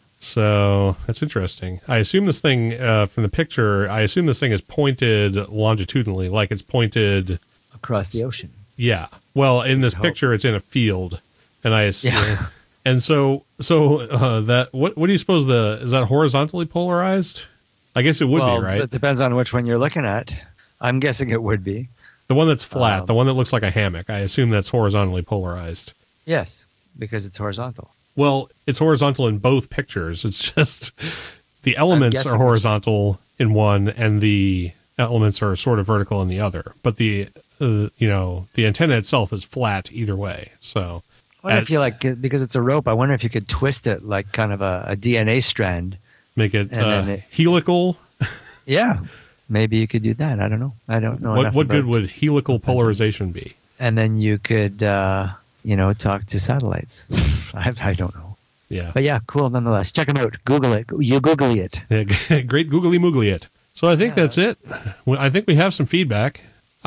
So that's interesting. I assume this thing uh, from the picture, I assume this thing is pointed longitudinally, like it's pointed. Across the ocean. Yeah. Well, in this hope. picture, it's in a field, and I assume. Yeah. And so, so uh, that what what do you suppose the is that horizontally polarized? I guess it would well, be, right? It depends on which one you're looking at. I'm guessing it would be. The one that's flat, um, the one that looks like a hammock. I assume that's horizontally polarized. Yes, because it's horizontal. Well, it's horizontal in both pictures. It's just the elements guessing are horizontal in one, and the elements are sort of vertical in the other. But the uh, you know the antenna itself is flat either way. So I wonder At- if you like, because it's a rope, I wonder if you could twist it like kind of a, a D N A strand. make it, And uh, then it- helical. Yeah, maybe you could do that. I don't know. I don't know. What enough what good about- would helical polarization be? And then you could, uh, you know, talk to satellites. I, I don't know. Yeah. But yeah, cool nonetheless. Check them out. Google it. You Google it. Yeah, great googly moogly it. So I think Yeah. that's it. Well, I think we have some feedback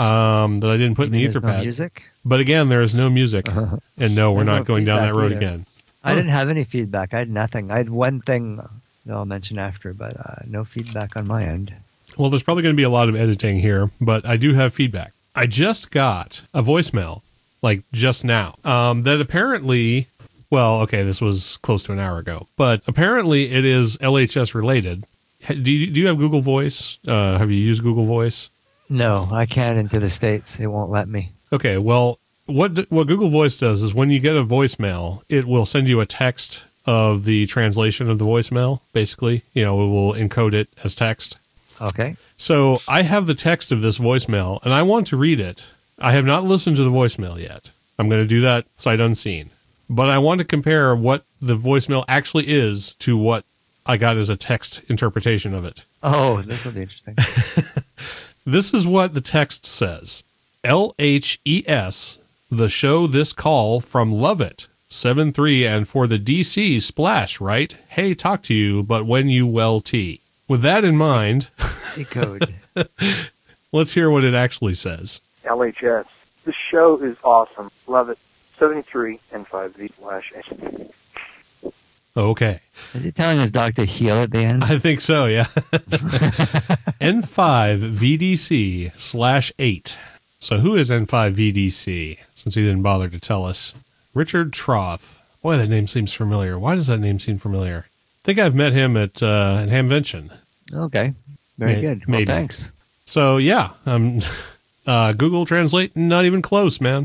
um, that I didn't put in You the mean there's no Etherpad. music? But again, there is no music, and no, we're There's not no going down that feedback road either. again. I didn't have any feedback. I had nothing. I had one thing that I'll mention after, but uh, no feedback on my end. Well, there's probably going to be a lot of editing here, but I do have feedback. I just got a voicemail, like just now, um, that apparently, well, okay, this was close to an hour ago, but apparently it is L H S related. Ha- Do you, do you have Google Voice? Uh, have you used Google Voice? No, I can't into the States. It won't let me. Okay, well, what what Google Voice does is when you get a voicemail, it will send you a text of the translation of the voicemail, basically. You know, it will encode it as text. Okay. So I have the text of this voicemail, and I want to read it. I have not listened to the voicemail yet. I'm going to do that sight unseen. But I want to compare what the voicemail actually is to what I got as a text interpretation of it. Oh, this will be interesting. This is what the text says. L H E S, the show this call from Love It, seven three, and for the D C splash, right? Hey, talk to you, but when you well T. With that in mind, Decode. let's hear what it actually says. L H S, this show is awesome. Love it. seventy-three and five V slash A. Okay. Is he telling his dog to heal at the end? I think so, yeah. N five V D C slash eight. So who is N five V D C, since he didn't bother to tell us? Richard Troth. Boy, that name seems familiar. Why does that name seem familiar? I think I've met him at, uh, at Hamvention. Okay. Very May- good. Well, maybe. thanks. So, yeah, um, uh, Google Translate, not even close, man.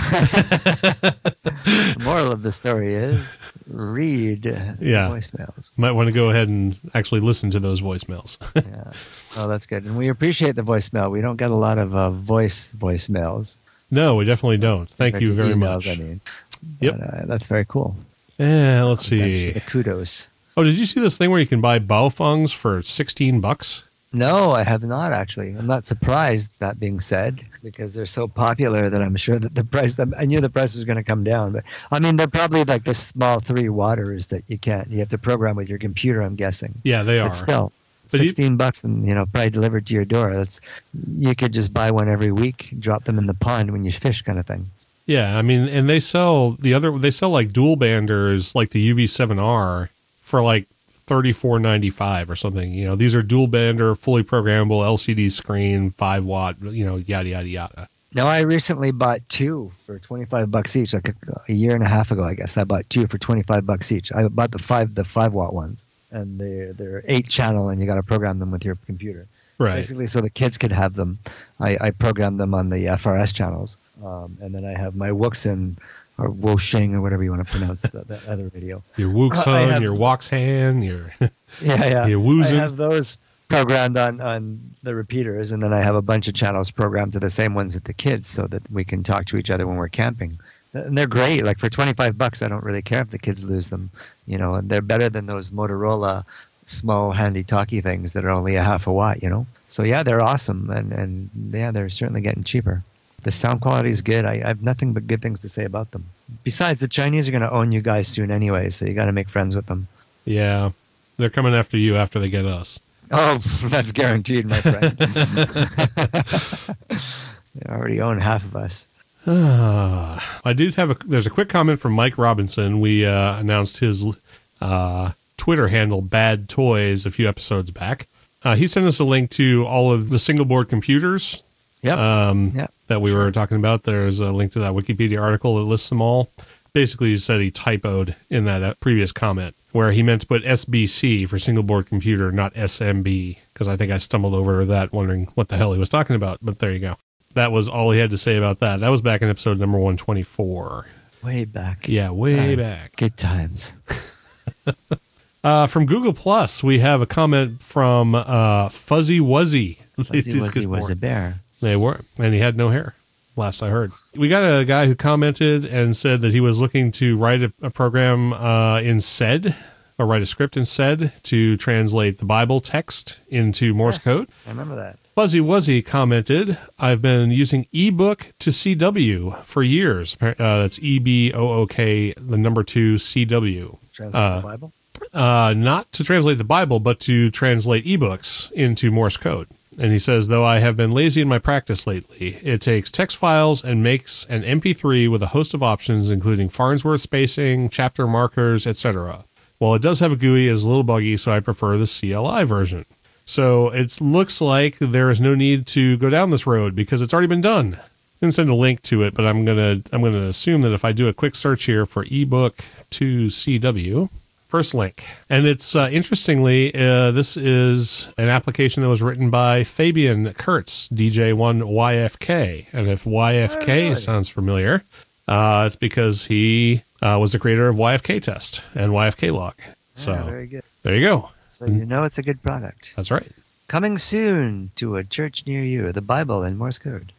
The moral of the story is read Yeah. voicemails. Might want to go ahead and actually listen to those voicemails. Yeah. Oh, that's good. And we appreciate the voicemail. We don't get a lot of uh, voice voicemails. No, we definitely don't. Thank Compared you to very emails, much. I mean. Yep. But, uh, that's very cool. Yeah, let's Thanks see. for the kudos. Oh, did you see this thing where you can buy Baofungs for sixteen bucks? No, I have not actually. I'm not surprised, that being said, because they're so popular that I'm sure that the price, I knew the price was going to come down. But I mean, they're probably like the small three waters that you can't, you have to program with your computer, I'm guessing. Yeah, they are. But still, But you- sixteen bucks and, you know, probably delivered to your door. That's, you could just buy one every week, drop them in the pond when you fish kind of thing. Yeah, I mean, and they sell the other, they sell like dual banders like the U V seven R for like thirty-four ninety-five or something. You know, these are dual bander, fully programmable L C D screen, five watt, you know, yada, yada, yada. Now, I recently bought two for twenty-five bucks each, like a, a year and a half ago, I guess. I bought two for twenty-five bucks each. I bought the five, the five watt ones, and they're, they're eight channel, and you got to program them with your computer. Right. Basically, so the kids could have them. I, I programmed them on the F R S channels, um, and then I have my Wuxin or Woshing or whatever you want to pronounce that, that other radio. Your I Wuxun, have- your Waxhan, your, Yeah, yeah. your I Woozin. have those programmed on, on the repeaters, and then I have a bunch of channels programmed to the same ones that the kids, so that we can talk to each other when we're camping. And they're great. Like for twenty-five bucks, I don't really care if the kids lose them. You know, and they're better than those Motorola small handy talkie things that are only a half a watt, you know? So yeah, they're awesome. And, and yeah, they're certainly getting cheaper. The sound quality is good. I, I have nothing but good things to say about them. Besides, the Chinese are going to own you guys soon anyway, so you got to make friends with them. Yeah, they're coming after you after they get us. Oh, that's guaranteed, my friend. They already own half of us. Uh, I did have a, there's a quick comment from Mike Robinson. We uh, announced his uh, Twitter handle, Bad Toys, a few episodes back. Uh, he sent us a link to all of the single board computers Yep. um, Yep. that we were talking about. There's a link to that Wikipedia article that lists them all. Basically, he said he typoed in that uh, previous comment where he meant to put S B C for single board computer, not S M B, because I think I stumbled over that wondering what the hell he was talking about. But there you go. That was all he had to say about that. That was back in episode number one twenty-four. Way back. Yeah, way Uh, back. Good times. Uh, from Google Plus, we have a comment from uh, Fuzzy Wuzzy. Fuzzy It's- Wuzzy was a bear. They were, and he had no hair, last I heard. We got a guy who commented and said that he was looking to write a, a program uh, in S E D, or write a script in S E D to translate the Bible text into Morse Yes. code. I remember that. Fuzzy Wuzzy commented, I've been using ebook to C W for years. Uh, that's E B O O K, the number two, C W. Translate Uh, the Bible? Uh, not to translate the Bible, but to translate ebooks into Morse code. And he says, though I have been lazy in my practice lately, it takes text files and makes an M P three with a host of options, including Farnsworth spacing, chapter markers, et cetera. While it does have a G U I, it is a little buggy, so I prefer the C L I version. So it looks like there is no need to go down this road because it's already been done. I didn't send a link to it, but I'm gonna I'm gonna assume that if I do a quick search here for ebook to C W. First link. And it's, uh, interestingly, uh, this is an application that was written by Fabian Kurtz, D J one Y F K. And if Y F K Oh, really? sounds familiar, Uh, it's because he uh, was the creator of Y F K Test and Y F K Log. So Yeah, very good. there you go. So you know it's a good product. That's right. Coming soon to a church near you, the Bible in Morse code.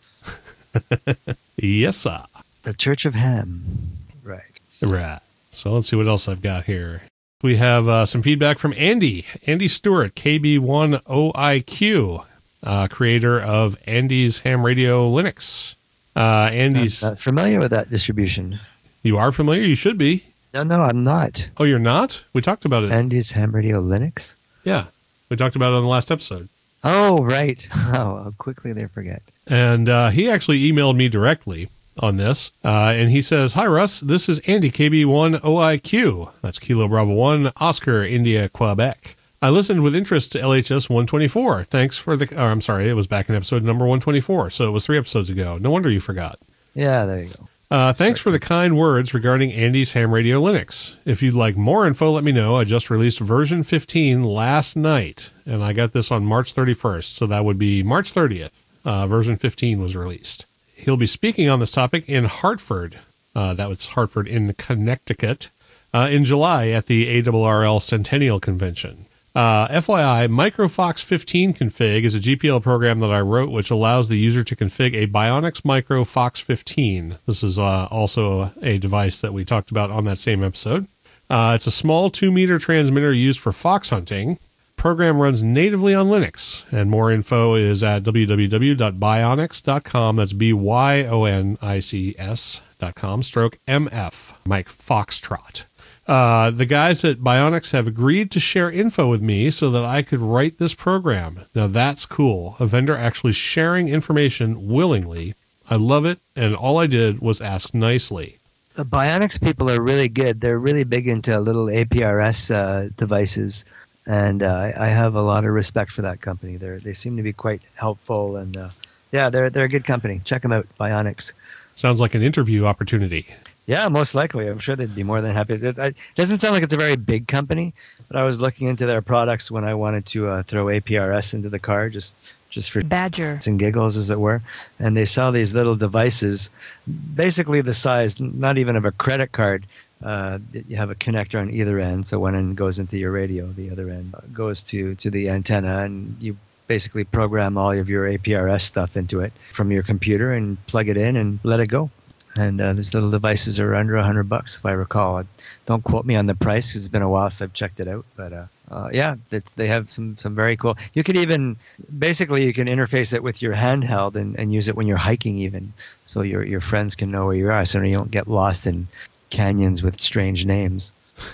Yes, sir. The Church of Ham. Right. Right. So let's see what else I've got here. We have uh, some feedback from Andy. Andy Stewart, K B one O I Q, uh, creator of Andy's Ham Radio Linux. Uh, Andy's... I'm not familiar with that distribution. You are familiar? You should be. No, no, I'm not. Oh, you're not? We talked about it. Andy's Ham Radio Linux? Yeah. We talked about it on the last episode. Oh, right. Oh, how quickly they forget. And uh, he actually emailed me directly on this. Uh, and he says, "Hi, Russ. This is Andy, K B one O I Q. That's Kilo Bravo one, Oscar, India, Quebec. I listened with interest to L H S one twenty-four. Thanks for the... Oh, I'm sorry. It was back in episode number one twenty-four. So it was three episodes ago. No wonder you forgot. Yeah, there you go. Uh, thanks for the kind words regarding Andy's Ham Radio Linux. If you'd like more info, let me know. I just released version fifteen last night, and I got this on March thirty-first, so that would be March thirtieth. Uh, version fifteen was released. He'll be speaking on this topic in Hartford. Uh, that was Hartford in Connecticut uh, in July at the A R R L Centennial Convention. Uh, F Y I, MicroFox fifteen config is a G P L program that I wrote which allows the user to config a Bionix Micro Fox fifteen. This is uh, also a device that we talked about on that same episode. Uh, it's a small two meter transmitter used for fox hunting. Program runs natively on Linux, and more info is at w w w dot bionix dot com. That's B Y O N I C S dot com, stroke M F, Mike Foxtrot. Uh, the guys at Bionix have agreed to share info with me so that I could write this program. Now that's cool. A vendor actually sharing information willingly. I love it, and all I did was ask nicely. The Bionix people are really good. They're really big into little A P R S uh, devices, and uh, I have a lot of respect for that company. They they seem to be quite helpful, and uh, yeah, they're they're a good company. Check them out, Bionix. Sounds like an interview opportunity. Yeah, most likely. I'm sure they'd be more than happy. It, it doesn't sound like it's a very big company, but I was looking into their products when I wanted to uh, throw A P R S into the car, just just for Badger and giggles, as it were. And they sell these little devices, basically the size, not even of a credit card. Uh, you have a connector on either end, so one end goes into your radio, the other end goes to, to the antenna, and you basically program all of your A P R S stuff into it from your computer and plug it in and let it go. And uh, these little devices are under a hundred bucks, if I recall. Don't quote me on the price because it's been a while since I've checked it out. But uh, uh, yeah, it's, they have some, some very cool. You could even basically you can interface it with your handheld and, and use it when you're hiking, even, so your your friends can know where you are, so you don't get lost in canyons with strange names.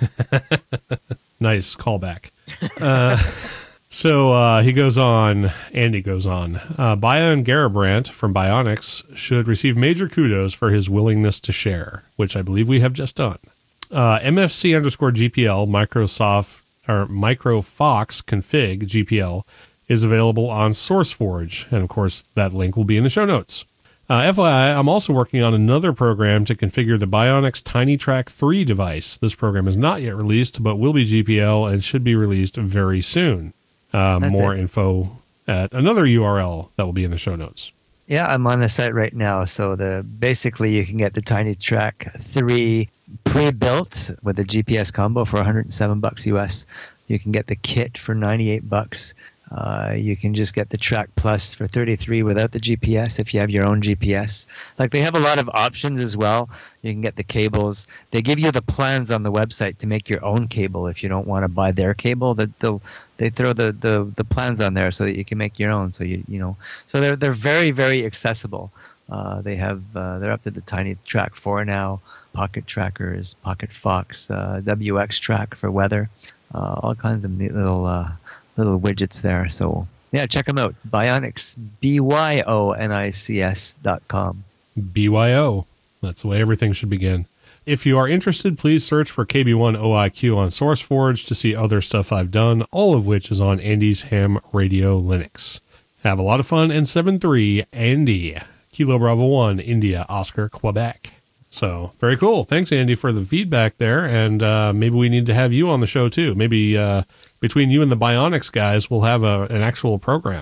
Nice callback. Uh, So uh, he goes on, Andy goes on, uh, Bion Garabrandt from Bionix should receive major kudos for his willingness to share, which I believe we have just done. Uh, M F C underscore G P L, Microsoft, or MicroFox config G P L, is available on SourceForge, and of course that link will be in the show notes. Uh, F Y I, I'm also working on another program to configure the Bionix TinyTrack three device. This program is not yet released, but will be G P L and should be released very soon. Uh, more it. info at another U R L that will be in the show notes. Yeah, I'm on the site right now. So the basically you can get the TinyTrack three pre-built with a G P S combo for one hundred seven bucks U S. You can get the kit for ninety-eight bucks. Uh, you can just get the Track Plus for thirty-three without the G P S if you have your own G P S. Like, they have a lot of options as well. You can get the cables. They give you the plans on the website to make your own cable if you don't want to buy their cable. That they'll they throw the, the, the plans on there so that you can make your own. So you you know so they're they're very very accessible. Uh, they have uh, they're up to the TinyTrack four now. Pocket Trackers, Pocket Fox, uh, W X Track for weather, uh, all kinds of neat little. Uh, little widgets there. So yeah, check them out. Bionix, B Y O N I C S dot com. B Y O. That's the way everything should begin. If you are interested, please search for K B one O I Q on SourceForge to see other stuff I've done, all of which is on Andy's Ham Radio Linux. Have a lot of fun, and seven three, Andy, Kilo Bravo one, India, Oscar, Quebec. So, very cool. Thanks, Andy, for the feedback there, and uh, maybe we need to have you on the show, too. Maybe uh, between you and the Bionix guys, we'll have a, an actual program.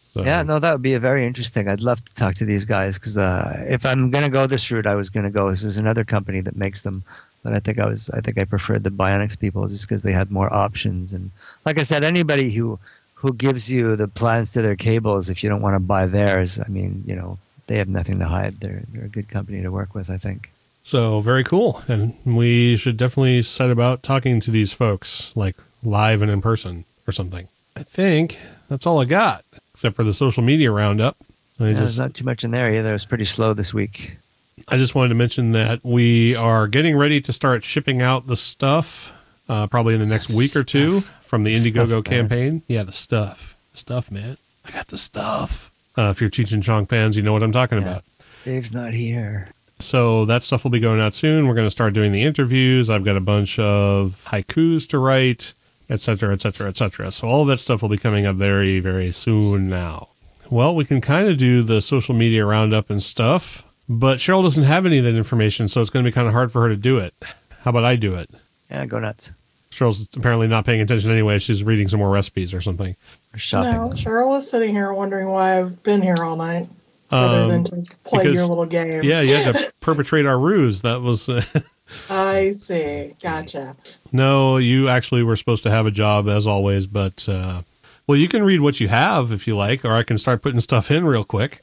So, Yeah, no, that would be a very interesting. I'd love to talk to these guys because uh, if I'm going to go this route, I was going to go. This is another company that makes them, but I think I was. I think I preferred the Bionics people just because they had more options. And like I said, anybody who who gives you the plans to their cables, if you don't want to buy theirs, I mean, you know, they have nothing to hide. They're they're a good company to work with, I think. So very cool. And we should definitely set about talking to these folks, like live and in person or something. I think that's all I got, except for the social media roundup. I Yeah, just, there's not too much in there either. It was pretty slow this week. I just wanted to mention that we are getting ready to start shipping out the stuff, uh, probably in the next The week or two from the The Indiegogo stuff, man. campaign. Yeah, the stuff. The stuff, man. I got the stuff. Uh, if you're Cheech and Chong fans, you know what I'm talking Yeah. about. Dave's not here. So that stuff will be going out soon. We're going to start doing the interviews. I've got a bunch of haikus to write, et cetera, et cetera, et cetera. So all of that stuff will be coming up very, very soon now. Well, we can kind of do the social media roundup and stuff, but Cheryl doesn't have any of that information, so it's going to be kind of hard for her to do it. How about I do it? Yeah, go nuts. Cheryl's apparently not paying attention anyway. She's reading some more recipes or something. Or shopping. No, Cheryl is sitting here wondering why I've been here all night, rather Um, than to play because- your little game. Yeah, you had to perpetrate our ruse. That was... Uh, I see. Gotcha. no, you actually were supposed to have a job as always, but... Uh, well, you can read what you have if you like, or I can start putting stuff in real quick.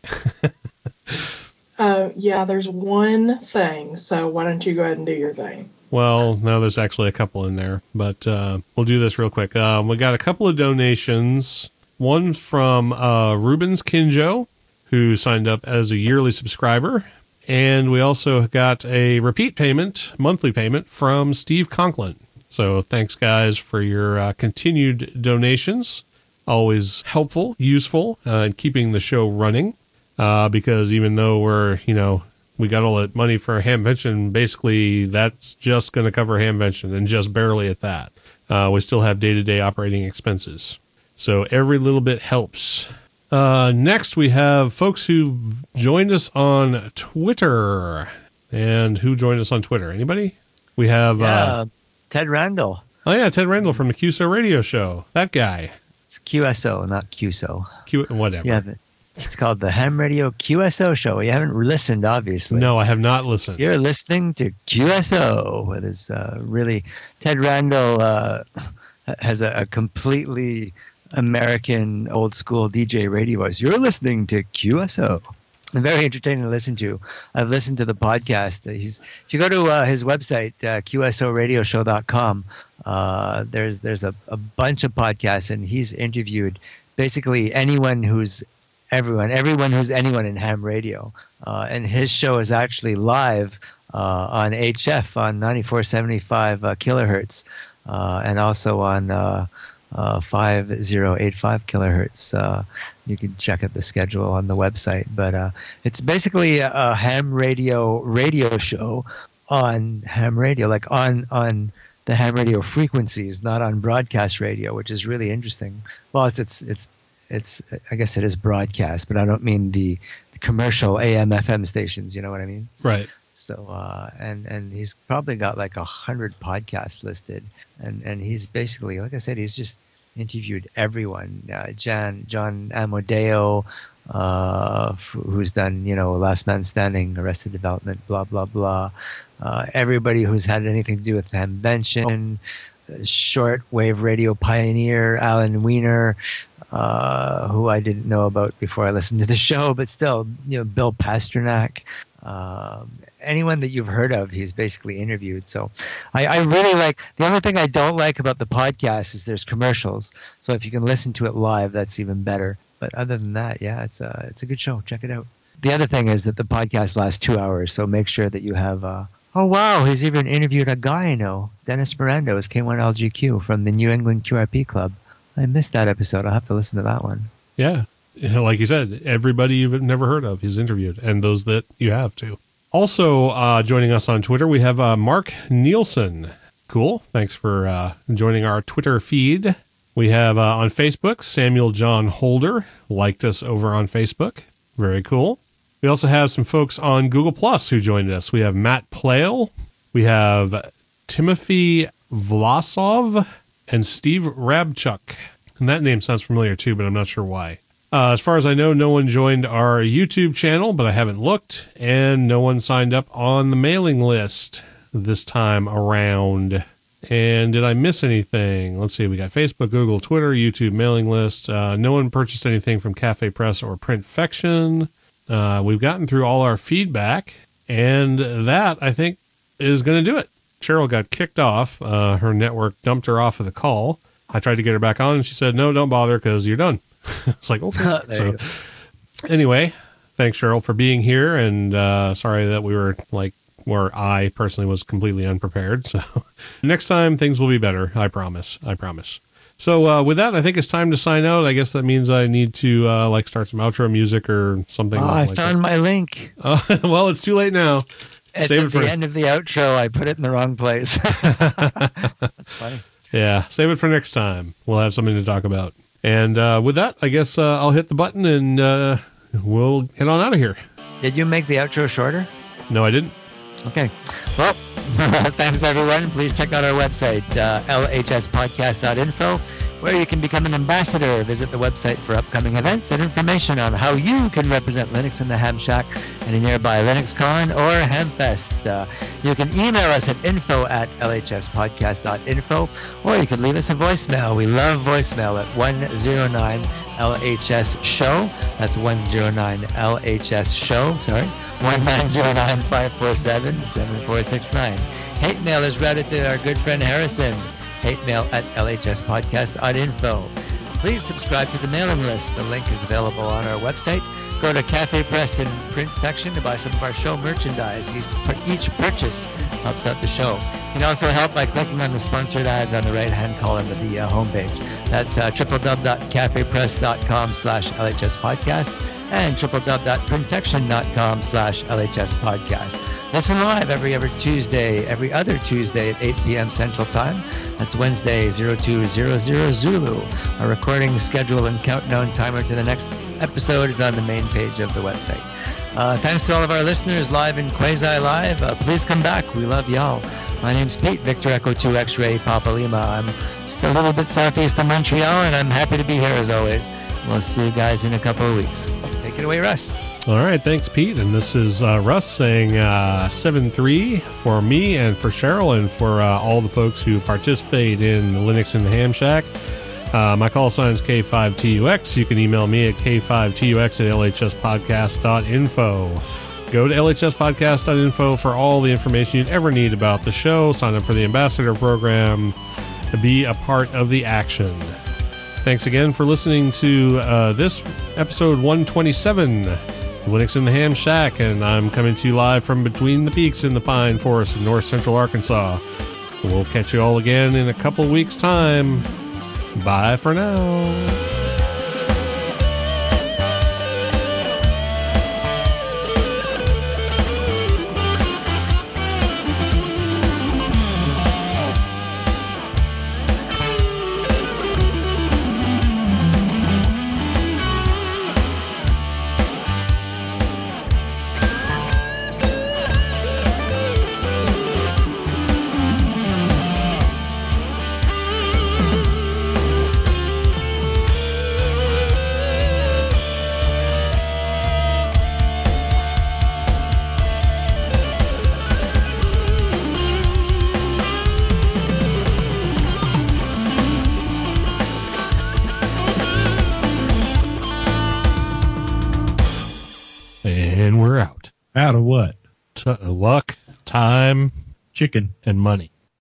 Uh, yeah, there's one thing, so why don't you go ahead and do your thing? Well, no, there's actually a couple in there, but uh, we'll do this real quick. Um, we got a couple of donations. One from uh, Rubens Kinjo, who signed up as a yearly subscriber. And we also got a repeat payment, monthly payment, from Steve Conklin. So thanks, guys, for your uh, continued donations. Always helpful, useful uh, in keeping the show running. Uh, because even though we're, you know, we got all that money for Hamvention, basically that's just going to cover Hamvention and just barely at that. Uh, we still have day-to-day operating expenses. So every little bit helps. Uh, next, we have folks who joined us on Twitter. And who joined us on Twitter? Anybody? We have... Yeah, Uh, Ted Randall. oh, yeah, Ted Randall from the Q S O Radio Show. That guy. It's Q S O, not Q S O. Q, whatever. Yeah, it's called the Ham Radio Q S O Show. You haven't listened, obviously. No, I have not listened. You're listening to Q S O. It is uh, really... Ted Randall uh, has a, a completely American old-school D J radio voice. You're listening to Q S O. Very entertaining to listen to. I've listened to the podcast. He's if you go to uh, his website, uh, Q S O radio show dot com, uh, there's there's a, a bunch of podcasts, and he's interviewed basically anyone who's everyone, everyone who's anyone in ham radio. Uh, and his show is actually live uh, on H F on ninety-four seventy-five uh, kilohertz, uh, and also on uh, uh, five zero eight five kilohertz. Uh, you can check out the schedule on the website, but uh, it's basically a, a ham radio radio show on ham radio, like on on the ham radio frequencies, not on broadcast radio, which is really interesting. Well, it's it's it's it's I guess it is broadcast, but I don't mean the, the commercial A M F M stations. You know what I mean? Right. So uh, and and he's probably got like a hundred podcasts listed, and and he's basically, like I said, he's just interviewed everyone. Uh, John John Amodeo, uh, f- who's done you know Last Man Standing, Arrested Development, blah blah blah. Uh, everybody who's had anything to do with Hamvention, shortwave radio pioneer Alan Wiener, uh, who I didn't know about before I listened to the show, but still, you know, Bill Pasternak. Um, anyone that you've heard of, he's basically interviewed. So I, I really like, the only thing I don't like about the podcast is there's commercials. So if you can listen to it live, that's even better. But other than that, yeah, it's a, it's a good show. Check it out. The other thing is that the podcast lasts two hours. So make sure that you have, uh, oh, wow, he's even interviewed a guy I know, Dennis Mirando, is K one L G Q from the New England Q R P Club. I missed that episode. I'll have to listen to that one. Yeah. Like you said, everybody you've never heard of he's interviewed, and those that you have too. Also uh, joining us on Twitter, we have uh, Mark Nielsen. Cool. Thanks for uh, joining our Twitter feed. We have uh, on Facebook, Samuel John Holder liked us over on Facebook. Very cool. We also have some folks on Google Plus who joined us. We have Matt Plale. We have Timothy Vlasov and Steve Rabchuk. And that name sounds familiar too, but I'm not sure why. Uh, as far as I know, no one joined our YouTube channel, but I haven't looked, and no one signed up on the mailing list this time around. And did I miss anything? Let's see. We got Facebook, Google, Twitter, YouTube mailing list. Uh, no one purchased anything from Cafe Press or Printfection. Uh, we've gotten through all our feedback, and that, I think, is going to do it. Cheryl got kicked off. Uh, her network dumped her off of the call. I tried to get her back on, and she said, no, don't bother because you're done. It's like, okay. So anyway, thanks, Cheryl, for being here. And uh, sorry that we were like, where I personally was completely unprepared. So next time things will be better. I promise. I promise. So uh, with that, I think it's time to sign out. I guess that means I need to uh, like start some outro music or something. Oh, like I found that. my link. Uh, well, it's too late now. It's Save at it for the end of the outro. I put it in the wrong place. That's funny. Yeah, save it for next time. We'll have something to talk about. And uh, with that, I guess uh, I'll hit the button and uh, we'll get on out of here. Did you make the outro shorter? No, I didn't. Okay. Well, thanks, everyone. Please check out our website, uh, L H S podcast dot info, where you can become an ambassador. Visit the website for upcoming events and information on how you can represent Linux in the Ham Shack at a nearby LinuxCon or HamFest. Uh, you can email us at info at L H S podcast dot info, or you can leave us a voicemail. We love voicemail at one oh nine L H S show. That's one oh nine L H S show, sorry. one nine zero nine five four seven seven four six nine. Hate mail is routed to our good friend Harrison. Hate mail at L H S podcast dot info. Please subscribe to the mailing list. The link is available on our website. Go to Cafe Press and Printfection to buy some of our show merchandise. Each purchase helps out the show. You can also help by clicking on the sponsored ads on the right-hand column of the uh, homepage. That's uh, w w w dot cafe press dot com slash L H S podcast and w w w dot printfection dot com slash L H S podcast. Listen live every every Tuesday, every other Tuesday at eight p.m. Central Time. That's Wednesday, zero two zero zero Zulu. Our recording schedule and countdown timer to the next episode is on the main page of the website. Uh, thanks to all of our listeners live and quasi-live. Uh, please come back. We love y'all. My name's Pete, Victor Echo two X-Ray Papa Lima. I'm just a little bit southeast of Montreal, and I'm happy to be here as always. We'll see you guys in a couple of weeks. Take it away, Russ. All right, thanks, Pete. And this is uh, Russ saying uh, seven three for me and for Cheryl and for uh, all the folks who participate in Linux in the Ham Shack. Uh, my call sign is K five T U X. You can email me at K five T U X at L H S podcast dot info. Go to L H S podcast dot info for all the information you'd ever need about the show. Sign up for the ambassador program to be a part of the action. Thanks again for listening to uh, this episode one twenty-seven, Linux in the Ham Shack, and I'm coming to you live from between the peaks in the pine forest of north central Arkansas. We'll catch you all again in a couple weeks' time. Bye for now. Out of what? T- luck, time, Chicken. and money.